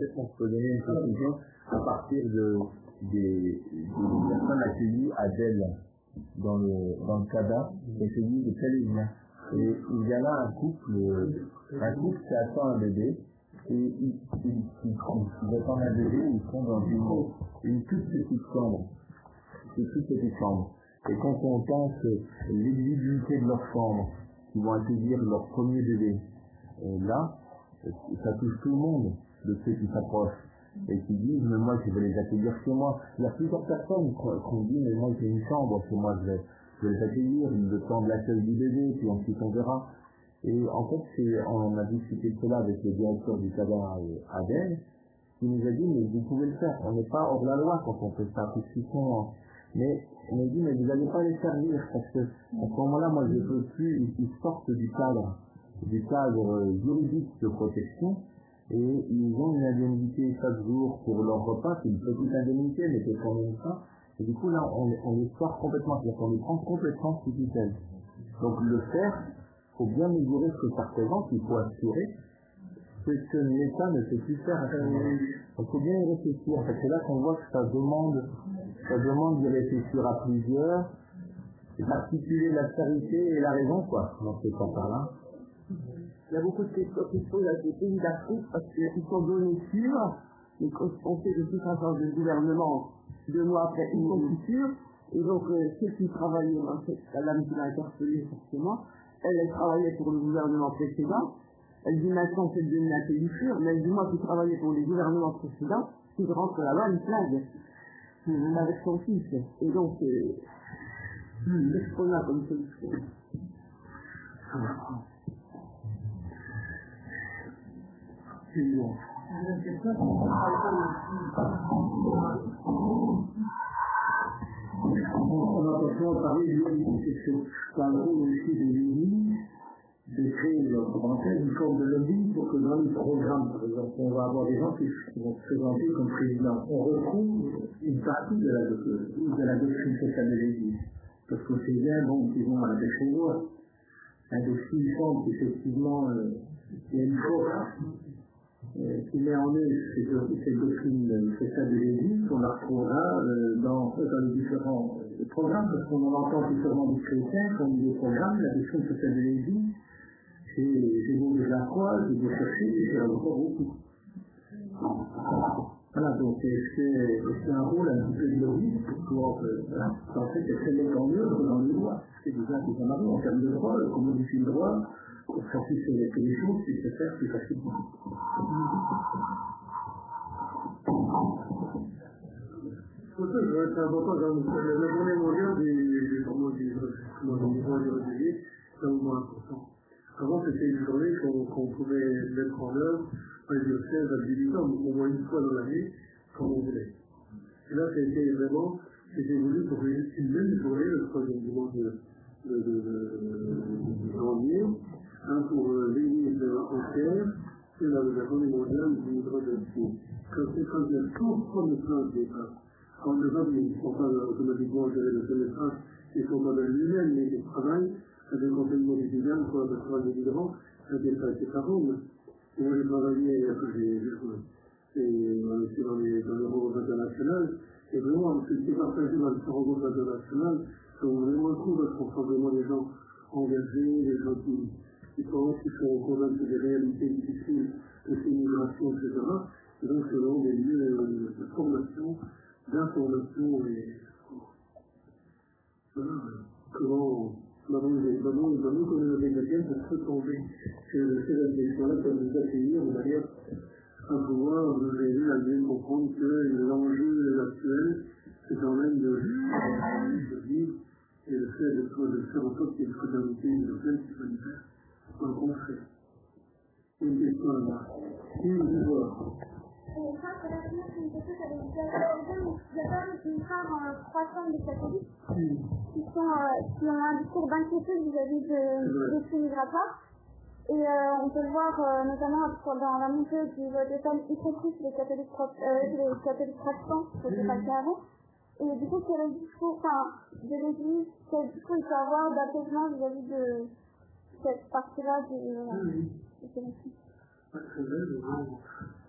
F: peut-être qu'on peut donner une conclusion à partir de, des, des personnes accueillies à Dell, dans le, dans le Cada, accueillies de Télévision. Et il y en a un couple, un couple qui attend un bébé, et ils, ils, ils, ils attendent un bébé, ils sont dans une, une toute petite chambre. Une toute petite chambre. Et quand on pense l'exiguïté de leur chambre, qui vont accueillir leur premier bébé, et là, ça touche tout le monde, de ceux qui s'approchent, et qui disent, mais moi je vais les accueillir chez moi. Il y a plusieurs personnes qui ont dit, mais moi j'ai une chambre chez moi, je vais, je vais les accueillir, le temps de l'accueil du bébé, puis ensuite on verra. Et en fait, c'est, on a discuté de cela avec le directeur du cadre à Dell, qui nous a dit, mais vous pouvez le faire, on n'est pas hors la loi quand on fait ça, puisqu'on mais on m'a dit, mais vous n'allez pas les servir, parce que à ce moment-là, moi je ne peux plus, ils, ils sortent du cadre, du cadre juridique de protection, et ils ont une indemnité chaque jour pour leur repas, c'est une petite indemnité, mais c'est quand même ça, et du coup là, on, on les sort complètement, c'est-à-dire qu'on les prend complètement sous tutelle. Donc le faire, il faut bien mesurer ce que ça représente, il faut assurer ce que l'État ne peut plus faire. Il faut bien y réfléchir, parce que là qu'on voit que ça demande, ça demande de réfléchir à plusieurs, et d'articuler la charité et la raison, quoi, dans ces cas-là.
G: Il y a beaucoup de questions qui se posent à ces pays d'Afrique parce qu'ils sont donnés sûrs, mais on sait que tout ça change de gouvernement deux mois après, ils sont plus sûrs, et donc euh, ceux qui travaillaient, la dame qui l'a interpellée forcément, elle, elle travaillait pour le gouvernement précédent. Elle dit maintenant c'est devenu un pays sûr, mais elle dit moi qui travaillais pour les gouvernements précédents, si je rentre là-bas, une flag mmh. avec son fils. Et donc, euh, mmh. qu'est-ce qu'on a comme solution?
B: C'est bon. On a parfois parlé de l'Église, c'est un rôle aussi de l'Église, de créer une forme de lobby pour que dans les programmes, par exemple, on va avoir des gens qui vont se présenter comme président. On retrouve une partie de la, de, de la doctrine sociale de l'Église. Parce qu'on sait bien, bon, ils vont à la pêche aux voix. Donc s'ils sentent qu'effectivement, euh, il y a une force euh, qui met en œuvre cette, cette doctrine sociale de l'Église, on la retrouvera euh, dans, dans les différents euh, programmes, parce qu'on en entend différemment des chrétiens, comme des programmes, la doctrine sociale de l'Église. J'ai beau de la croix, j'ai beau chercher, et c'est encore beaucoup. Voilà, donc c'est un rôle un petit peu de lobby pour pouvoir, euh, voilà, en fait, c'est mettre en œuvre dans les lois. C'est déjà que ça m'arrive en termes de droit, qu'on modifie le droit, pour faire plus que les choses puissent se faire plus facilement.
H: C'est important, la journée mondiale des droits des réfugiés, c'est un moment important. Avant, c'était une journée qu'on qu pouvait mettre en œuvre dans les diocèses habilitants, au moins une fois dans l'année, comme on voulait. Et là, ça a été vraiment, c'était voulu pour une, une même journée, le troisième dimanche de, de, de, de, de janvier, hein, pour euh, l'Église entière, c'est la, la journée mondiale du droit de l'homme. Quand c'est quand il y a tout premier plan des traces, quand le peuple ne prend pas automatiquement gérer le seul traces, et son modèle lui-même, mais il travaille, avec le conseil municipal pour la personne des migrants, c'était ça, c'est sa rôle. Et moi j'ai travaillé, j'ai dans les rencontres internationales, et vraiment, ce qui est partagé dans les rencontres internationales, c'est qu'on vraiment le trouve, parce qu'on sent vraiment les gens engagés, les gens qui, qui sont, qui sont convaincus des réalités difficiles de ces migrations, et cetera. Et donc c'est vraiment des lieux de formation, d'information, et voilà, comment Maintenant, maintenant qu'on est avec quelqu'un, ça peut tomber que ces réflexions-là peuvent nous accueillir de manière à pouvoir nous aider à bien comprendre que l'enjeu actuel, c'est quand même de vivre et le fait de faire en sorte qu'il y ait une fraternité universelle qui peut nous faire un concret. Une question à moi. Une histoire.
I: Et ça, c'est la première qui me fait avec les catholiques. Il y a quand même une part croissante des catholiques qui, sont, euh, qui ont un discours d'inquiétude vis-à-vis de, des flux migratoires. Et euh, on peut le voir euh, notamment dans la montée du vote y compris les catholiques, euh, les catholiques pratiquants, ce n'était pas le cas avant. Et du coup, quel est le discours enfin, de l'Église, quel discours il peut avoir d'apaisement vis-à-vis de cette partie-là de, euh, de
H: c'est vrai, je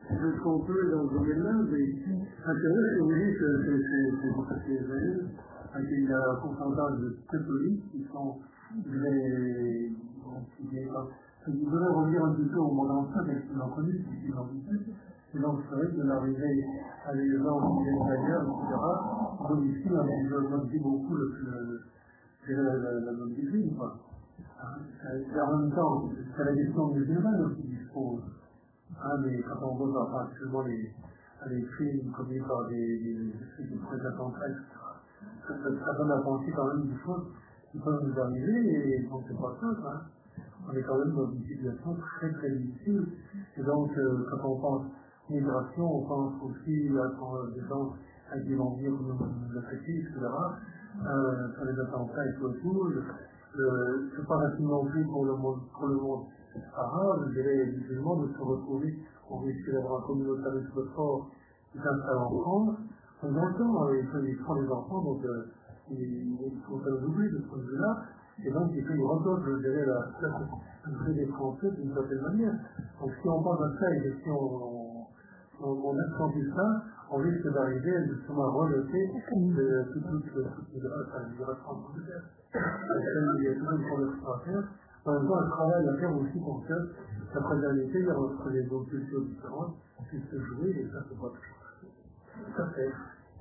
H: qu'on peut dans ce domaine-là, mais intéressant, si vous dites que c'est tout à fait réel, avec un pourcentage de catholiques qui sont les... Je voudrais revenir un petit peu au monde ancien, avec ce qu'ils ont connu, ce qu'ils ont vécu. Et donc, c'est vrai que l'arrivée à des gens qui viennent d'ailleurs, et cetera, modifie, modifie beaucoup le, le, le, la, la, la bonne discipline, quoi. Et en même temps, c'est la question musulmane qui dispose. Hein, mais quand on voit particulièrement les, les crimes commis par des, des, des, des prêtres attentats, et cetera, ça, ça, ça donne à penser quand même des choses qui peuvent nous arriver, et donc c'est pas ça, hein. On est quand même dans une situation très très difficile. Et donc, euh, quand on pense migration, on pense aussi à des gens avec des banlieues comme le Fétis, et cetera, euh, sur les attentats et tout autour. Euh, c'est pas facile non plus pour le monde, pour le monde arabe, je dirais, musulman, de se retrouver, on risque d'avoir un communautarisme fort qui s'installe en France. On entend, euh, ils prennent les enfants, donc euh, il faut pas l'oublier de ce point de vue-là. Et donc, il fait une redoute, je dirais, la place des Français d'une certaine manière. Donc, si on pense à ça et que si on, on, on accentue ça, on risque d'arriver justement à rejeter toute l'immigration française. Il y a toujours une conversion à faire. En même temps, un travail à faire aussi pour que la fraternité entre les autres cultures différentes puisse se jouer, et ça, c'est pas toujours facile. Ça fait.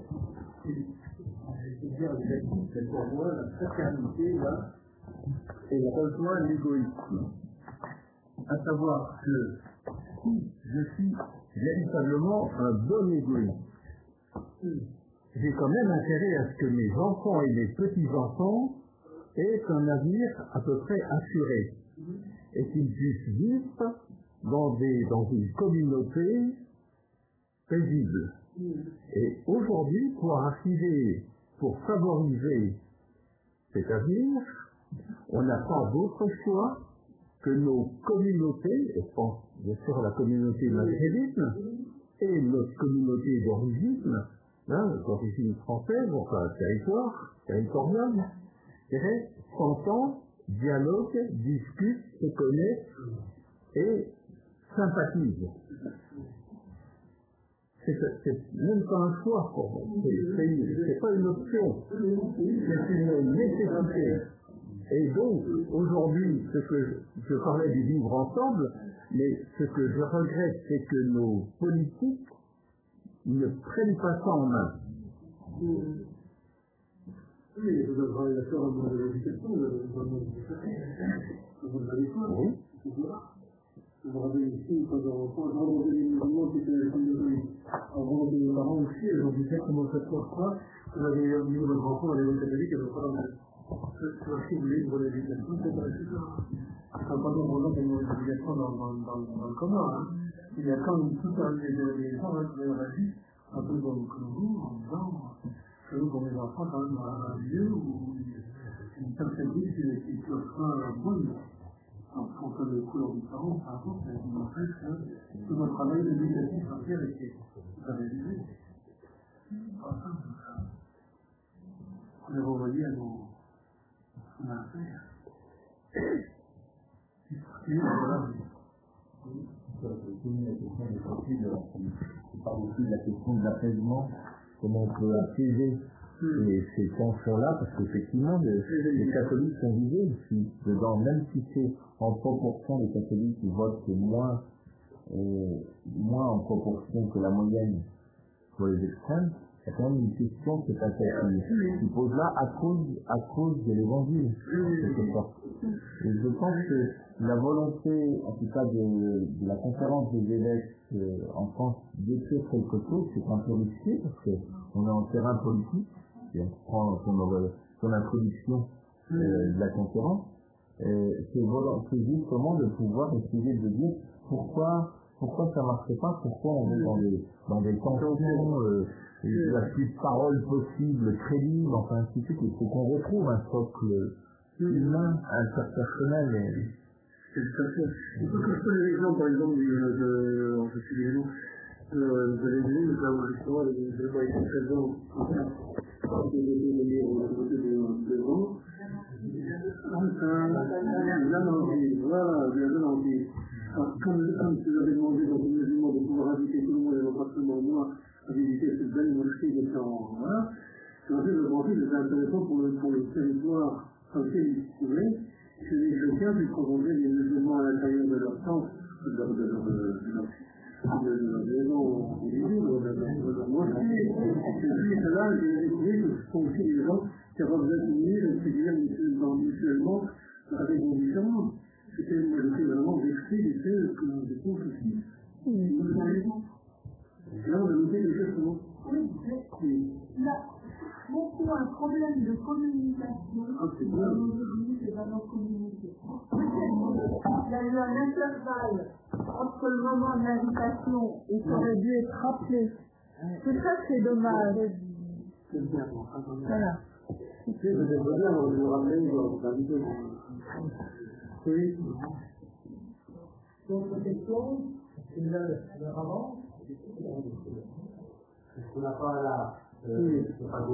H: C'est pour moi la fraternité, là, et rejoint l'égoïsme. À savoir que si je suis véritablement un bon égoïste, j'ai quand même intérêt à ce que mes enfants et mes petits-enfants aient un avenir à peu près assuré et qu'ils puissent vivre dans, des, dans une communauté paisible. Et aujourd'hui, pour arriver, pour favoriser cet avenir, on n'a pas d'autre choix que nos communautés, et je pense bien sûr à la communauté maghrébine et notre communauté d'origine, hein, d'origine française, enfin territoire, territorial, s'entendent, dialoguent, discutent, se connaissent et sympathisent. C'est même pas un choix pour moi, c'est pas une option, c'est une nécessité. Et donc, aujourd'hui, ce que je parlais du vivre ensemble, mais ce que je regrette, c'est que nos politiques ne prennent pas ça en main. Oui, il y a un travail à faire dans le monde de l'éducation, dans le monde de l'école. Oui. Je me rappelle ici, quand on rendait les musulmans qui étaient avant de les parents aussi, elles ont dit comment ça se passe quoi. On avait mis votre enfant dans les catholiques et le problème. C'est aussi vous livre de l'éducation, c'est pas super. Je ne pas dire aux gens qu'il y a une éducation dans, dans, dans, dans le commun. Hein. Il y a quand même tout un des gens qui réagissent un peu comme vous, en disant que nous, pour mes enfants, quand même, un lieu où une certaine vie qui soit bonne. Donc, on fait des couleurs différentes, par exemple, ça n'empêche que tout notre travail d'éducation entière est réalisé. Pas simple, ça. On est renvoyé à nos affaires. Et voilà.
F: C'est pas aussi la question de l'apaisement, comment on peut apaiser ces, ces tensions-là, parce qu'effectivement, les, les catholiques sont visés ici, dedans, même si c'est en proportion des catholiques qui votent moins, euh, moins en proportion que la moyenne pour les extrêmes, il y a quand même une question qui est assez qui pose là à cause, à cause de l'évangile, quelque sorte. Et je pense que la volonté, en tout cas de, de la conférence des évêques euh, en France, d'écrire quelque chose, c'est un peu risqué, parce qu'on est en terrain politique, et on prend son, son introduction euh, de la conférence, euh, c'est, c'est justement de pouvoir essayer de dire pourquoi, pourquoi ça ne marche pas, pourquoi on est dans des, dans des tensions, euh, la plus de paroles possible, crédible, enfin ainsi de suite. Il faut qu'on retrouve un socle humain, interpersonnel. Et...
H: C'est tout à fait. Il faut que je prenne l'exemple, par exemple, de, de, on peut suivre les noms, de l'église, là où justement, je vois ici présent, quand il est donné au côté des gens, là, dans le voilà, bien dans le comme, comme tu avais demandé dans une musulman de pouvoir inviter tout le monde simplement moi à visiter cette belle mosquée de temps. Voilà. Et ensuite, je pensais que c'était intéressant pour le, pour le territoire dans lequel ils se trouvaient, que les chrétiens puissent rencontrer des musulmans à l'intérieur de leur temple, de leur, de leur, de leur, de leur de la maison religieuse, de la mosquée. Et puis cela, j'ai découvert que ce sont aussi des gens capables d'assumer, de se dire mutuellement avec vos différences. C'était, moi, j'étais vraiment vexé du fait que nous étions ceci. Vous savez, là, on a noté des choses comment. Oui,
C: là, beaucoup un problème de communication.
H: Ah, c'est bien.
C: Aujourd'hui, c'est vraiment communiquer. Il y a eu un intervalle entre le moment de l'invitation et qui aurait dû être rappelé. C'est ça, c'est dommage.
H: C'est bien,
C: Voilà.
H: Tu sais, je devrais bien vous ramener d'inviter. Oui.
E: D'autres questions? Une heure avant? Est-ce qu'on n'a pas là, euh,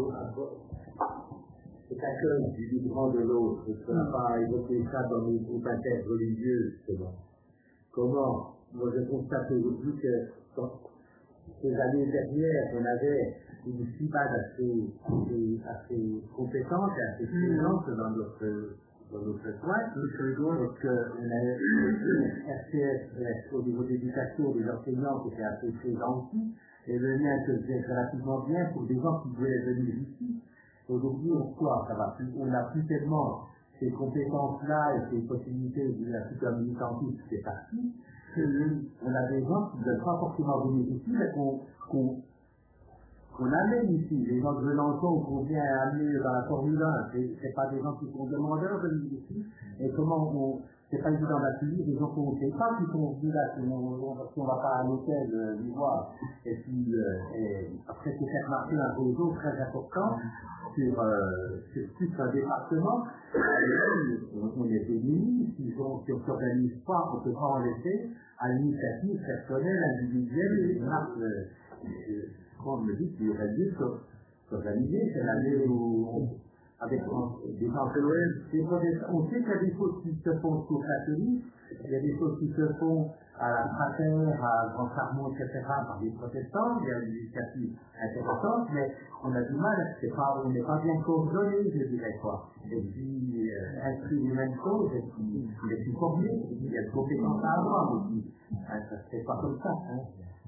E: cet accueil du vivant de l'autre? Est-ce qu'on n'a pas évoqué ça dans nos groupes interreligieux, justement? Comment? Moi, je constate aujourd'hui que dans ces années dernières, on avait une cibade assez, assez, assez compétente et assez présente dans notre, dans notre coin. Donc, euh, on avait R C S au niveau de l'éducation des enseignants qui étaient assez présents aussi, et le lien se faisait relativement bien pour des gens qui voulaient venir ici. Aujourd'hui, on quoi, ça va plus, on n'a plus tellement ces compétences-là et ces possibilités de la militantisme qui est parti, qu'on a des gens qui ne veulent pas forcément venir ici, mais qu'on qu'on qu'on amène ici. Les gens de Besançon qu'on vient amener dans la Formule un, ce n'est pas des gens qui sont demandeurs de venir ici. Et comment on, c'est pas évident d'accueillir des gens qu'on ne sait pas qui sont venus là, si on ne va pas à l'hôtel euh, les voir. Et puis, euh, et après, c'est faire marcher un réseau très important sur, euh, sur tout un département. Et, on est démunis, si on ne s'organise pas, on ne peut pas en laisser à l'initiative personnelle, individuelle, et marque, euh, on me dit qu'il aurait dû s'organiser. C'est l'année où, on, avec des gens de l'Ouest, on sait qu'il y a des choses qui se font sur catholiques, il y a des choses qui se font à la Frater, à Grand Sarmont, et cetera, par les protestants, il y a une initiative intéressante, mais on a du mal, c'est pas, on n'est pas bien coordonné, je dirais quoi. Et puis, euh, inscrit les mêmes choses, et puis, il est plus formé, il y a des compétences à avoir aussi. Hein, ça se fait pas comme ça, hein.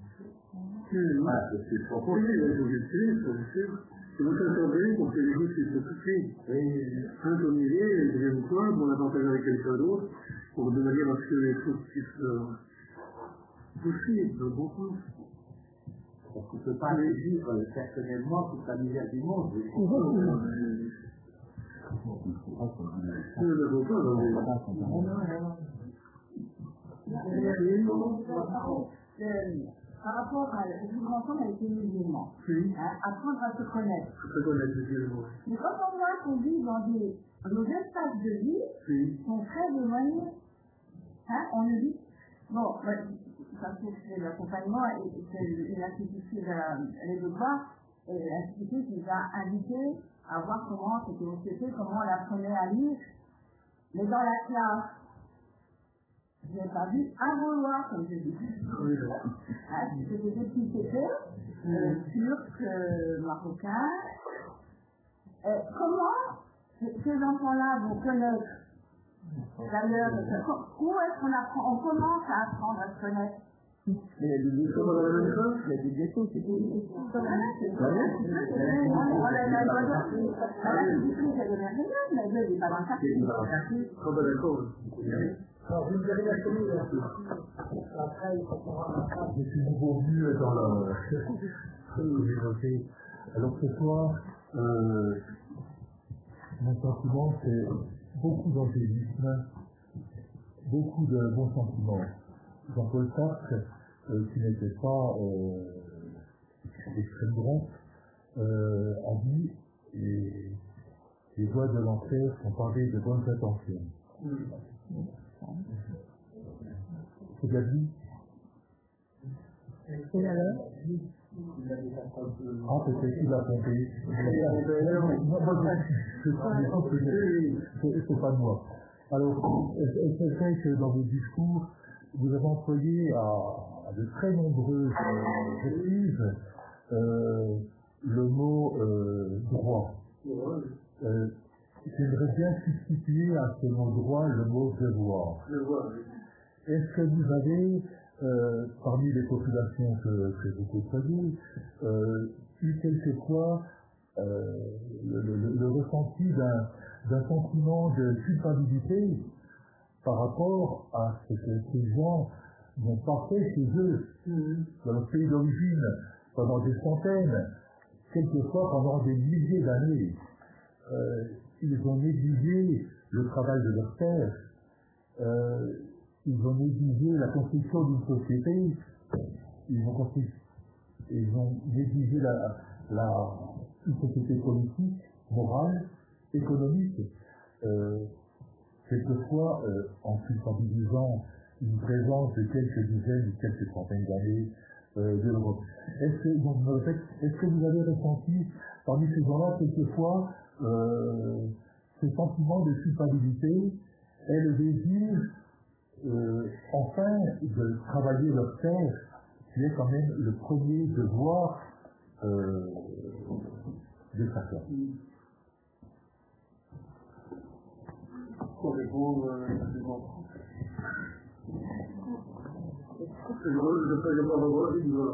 E: Voilà, c'est ce que je propose.
H: Oui, je sais, c'est sûr. C'est votre intérêt pour que les gens puissent s'occuper. Syntoniser, le deuxième point, pour la partager avec quelqu'un d'autre, pour de manière à ce que les choses puissent pousser dans le bon sens.
E: Parce qu'on ne peut pas les vivre personnellement toute la misère du monde.
H: Ne le faut pas, non.
C: Par rapport à la vivre ensemble avec les musulmans,
H: Oui.
C: hein, apprendre à se connaître.
H: Se connaître musulmans.
C: Mais quand on voit qu'on vit dans des, nos espaces de vie,
H: Oui.
C: sont très éloignés, hein, on le dit. Bon, ouais, ça c'est l'accompagnement et c'est une institution, les devoirs, et l'institution qui nous a invités à voir comment c'était au C P, comment on apprenait à lire, mais dans la classe. Je n'ai pas vu un vouloir, comme je dis.
H: Oui.
C: Hein, c'était des petits C P, euh, turcs, euh, marocains. Euh, comment ces enfants-là vont connaître d'ailleurs, où est-ce qu'on apprend, on commence à apprendre à se connaître?
G: Mais il y a des défauts dans la même chose, il y a des défauts, c'est tout.
C: On a une voiture, la institution, ça donne rien, mais elle n'est pas dans le quartier.
H: Ah ben d'accord.
E: Alors, vous avez la commune, après, il faut pouvoir la faire.
B: Je suis nouveau venu dans la communauté. Alors ce soir, euh, mon sentiment, c'est beaucoup d'angélisme, beaucoup de bons sentiments. Jean-Paul Sartre, euh, qui n'était pas euh, d'extrême droite, euh, a dit et les voix de l'enfer sont parlées de bonnes intentions. C'est bien dit.
C: Et alors?
B: Ah, peut-être qu'il a compté. C'est pas moi. Alors, c'est vrai que dans vos discours, vous avez employé à, à de très nombreuses reprises
J: euh, le mot euh, droit. Euh, J'aimerais bien substituer à ce mot droit le mot devoir. Est-ce que vous avez, euh, parmi les populations que, que vous côtoyez, euh, eu quelquefois euh, le, le, le ressenti d'un sentiment de culpabilité par rapport à ce que ces gens n'ont pas fait chez eux, dans leur pays d'origine, pendant des centaines, quelquefois pendant des milliers d'années. Euh, ils ont négligé le travail de leur terre, euh, ils ont négligé la construction d'une société, ils ont, construit, ils ont négligé la, la, une société politique, morale, économique. Euh, quelquefois, euh, en culpabilisant une présence de quelques dizaines ou quelques centaines d'années euh, de l'Europe. Est-ce que, est-ce que vous avez ressenti parmi ces gens-là quelquefois euh, ce sentiment de culpabilité et le désir euh, enfin de travailler leur terre, qui est quand même le premier devoir euh, de chacun?
H: Pour répondre, euh, c'est bon. Je ne peux pas revoir, je dis voilà.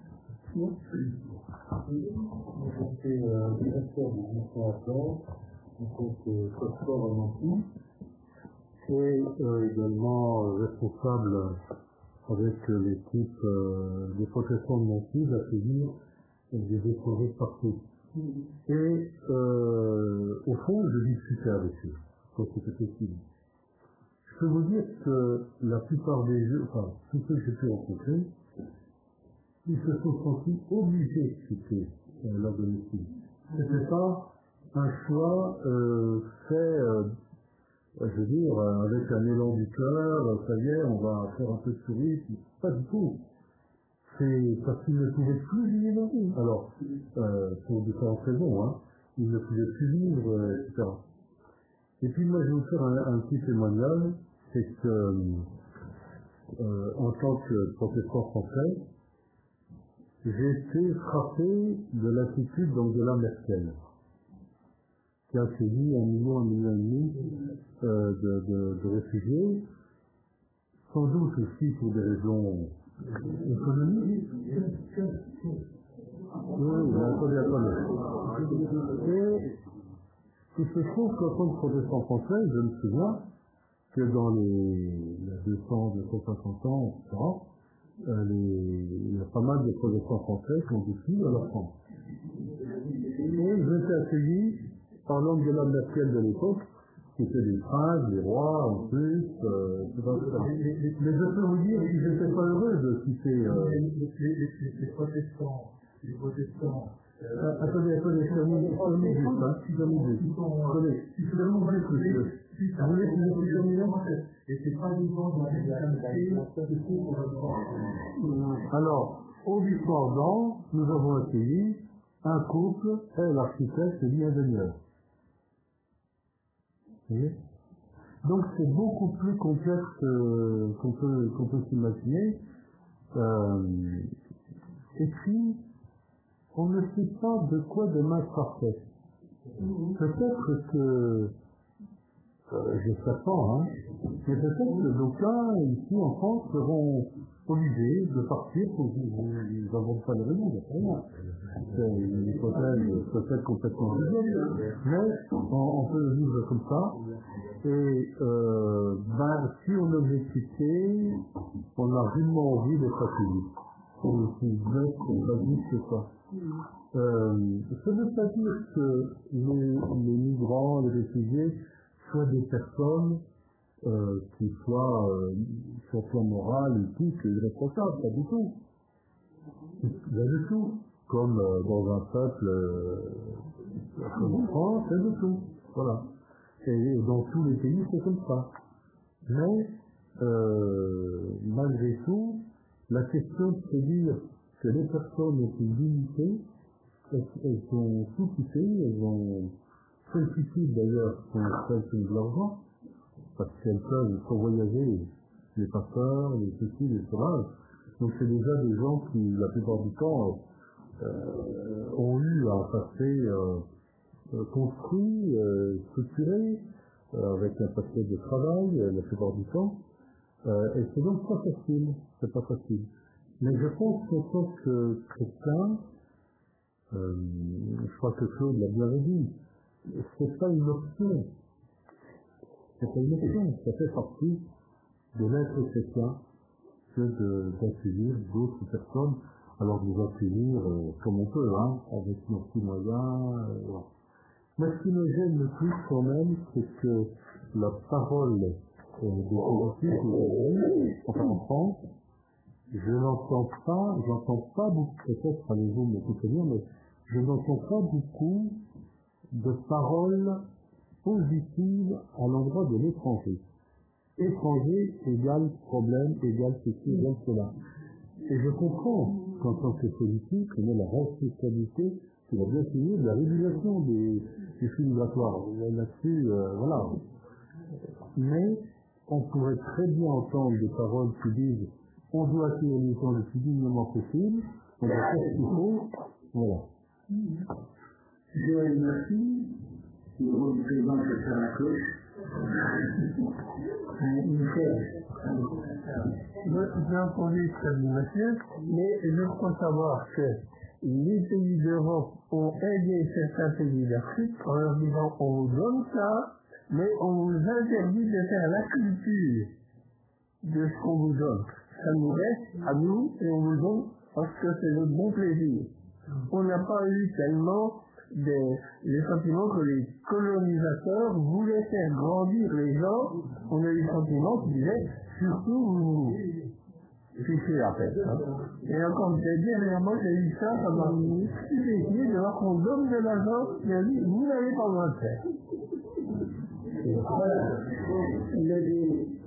J: J'étais directeur du mission à Flandre, en tant que pasteur à Nancy, et euh, également euh, responsable avec euh, l'équipe euh, de protection de Nancy d'accueillir des étrangers partout. Et euh, au fond, je discutais avec eux, quand c'était possible. Je peux vous dire que la plupart des jeux, enfin, tous ceux que j'ai pu rencontrer, ils se sont sentis obligés de quitter euh, leur domicile. Ce n'était pas un choix euh, fait, euh, je veux dire, euh, avec un élan du cœur, ça y est, on va faire un peu de tourisme. Pas du tout. C'est parce qu'ils ne pouvaient plus vivre. Alors, euh, pour différentes raisons, hein, ils ne pouvaient plus vivre, euh, et cetera. Et puis moi, je vais vous faire un, un petit témoignage, c'est que, euh, en tant que professeur français, j'ai été frappé de l'attitude d'Angela Merkel, qui a accueilli un million, un million et demi euh, de, de, de réfugiés, sans doute aussi pour des raisons économiques. Oui, mais attendez, attendez. Et il se trouve qu'en tant que professeur français, je me souviens que dans les deux cents, deux cent cinquante ans, et cetera, euh, les, il y a pas mal de professeurs français qui ont vécu à la France. Et j'ai été accueilli par l'Angela Merkel de l'époque, qui étaient des princes, des rois, en plus, euh, et cetera. Mais, mais je peux vous dire qu'ils n'étaient pas heureux de quitter... Euh, les, les, les, les protestants, les protestants... Euh, attendez, attendez, je termine juste, hein, je termine juste. Attendez, je termine juste, monsieur. Vous voulez que je vous termine? Et c'est pas du tout dans la Alors, au Vieux-Flandre, nous avons accueilli un couple et l'architecte et l'ingénieur. Vous voyez? Donc c'est beaucoup plus complexe euh, qu'on peut, qu'on peut s'imaginer. Euh, et puis, on ne sait pas de quoi demain sera fait. Peut-être que, euh, j'espère pas, hein, mais peut-être que d'aucuns ici en France seront obligés de partir pour qu'ils n'inventent pas l'avenir, d'après c'est une hypothèse peut-être complètement idiote, mais on, on peut vivre comme ça. Et euh, ben, si on avait quitté, on a vraiment envie d'être accueilli. C'est aussi bête, on va dire que ça. Euh, ça ne veut pas dire que les, les migrants, les réfugiés soient des personnes euh, qui soient euh, sur le plan moral, éthique et irresponsables, pas du tout. Pas du tout. Comme euh, dans un peuple euh, comme en France, c'est du tout. Voilà. Et dans tous les pays, c'est comme ça. Mais, euh, malgré tout, la question de se dire que les personnes ont une dignité, elles, elles sont sous-quittées, elles ont sollicité d'ailleurs pour celles qui ont de l'argent, parce qu'elles peuvent, il faut voyager, les passeurs, les petits, les sauvages. Donc c'est déjà des gens qui, la plupart du temps, euh, ont eu un passé euh, euh, construit, euh, structuré, euh, avec un paquet de travail euh, la plupart du temps. Euh, et c'est donc pas facile, c'est pas facile. Mais je pense qu'en tant que chrétien, euh, je crois que Claude l'a bien dit, c'est pas une option. C'est pas une option, ça fait partie de l'être chrétien que d'accueillir d'autres personnes, alors de les accueillir euh, comme on peut, hein, avec nos petits moyens. Euh, voilà. Mais ce qui me gêne le plus quand même, c'est que la parole euh, des politiques aujourd'hui, enfin en France, je n'entends pas, j'entends pas beaucoup, peut-être allez-vous m'écouter bien, mais je n'entends pas beaucoup de paroles positives à l'endroit de l'étranger. Étranger égale problème, égale ceci, égale cela. Et je comprends qu'en tant que politique, on a la responsabilité, qui va bien finir, de la régulation des, des flux migratoires. Là-dessus, euh, voilà. Mais on pourrait très bien entendre des paroles qui disent on doit accueillir les gens le plus dignement possible, on doit faire ce qu'il faut, voilà.
B: Joël, merci. Je vous présente à la cloche.
K: J'ai entendu très bien, monsieur, mais je crois savoir que les pays d'Europe ont aidé certains pays d'Afrique en leur disant on vous donne ça, mais on vous interdit de faire la culture de ce qu'on vous donne. Ça nous reste à nous et on vous donne parce que c'est notre bon plaisir. On n'a pas eu tellement des, le sentiment que les colonisateurs voulaient faire grandir les gens. On a eu le sentiment qu'ils disaient surtout vous fichez la paix. Hein. Et encore dernièrement j'ai eu ça, ça m'a stupéfié de voir qu'on donne de l'argent et on dit vous n'avez pas besoin de faire.
B: Voilà. Le,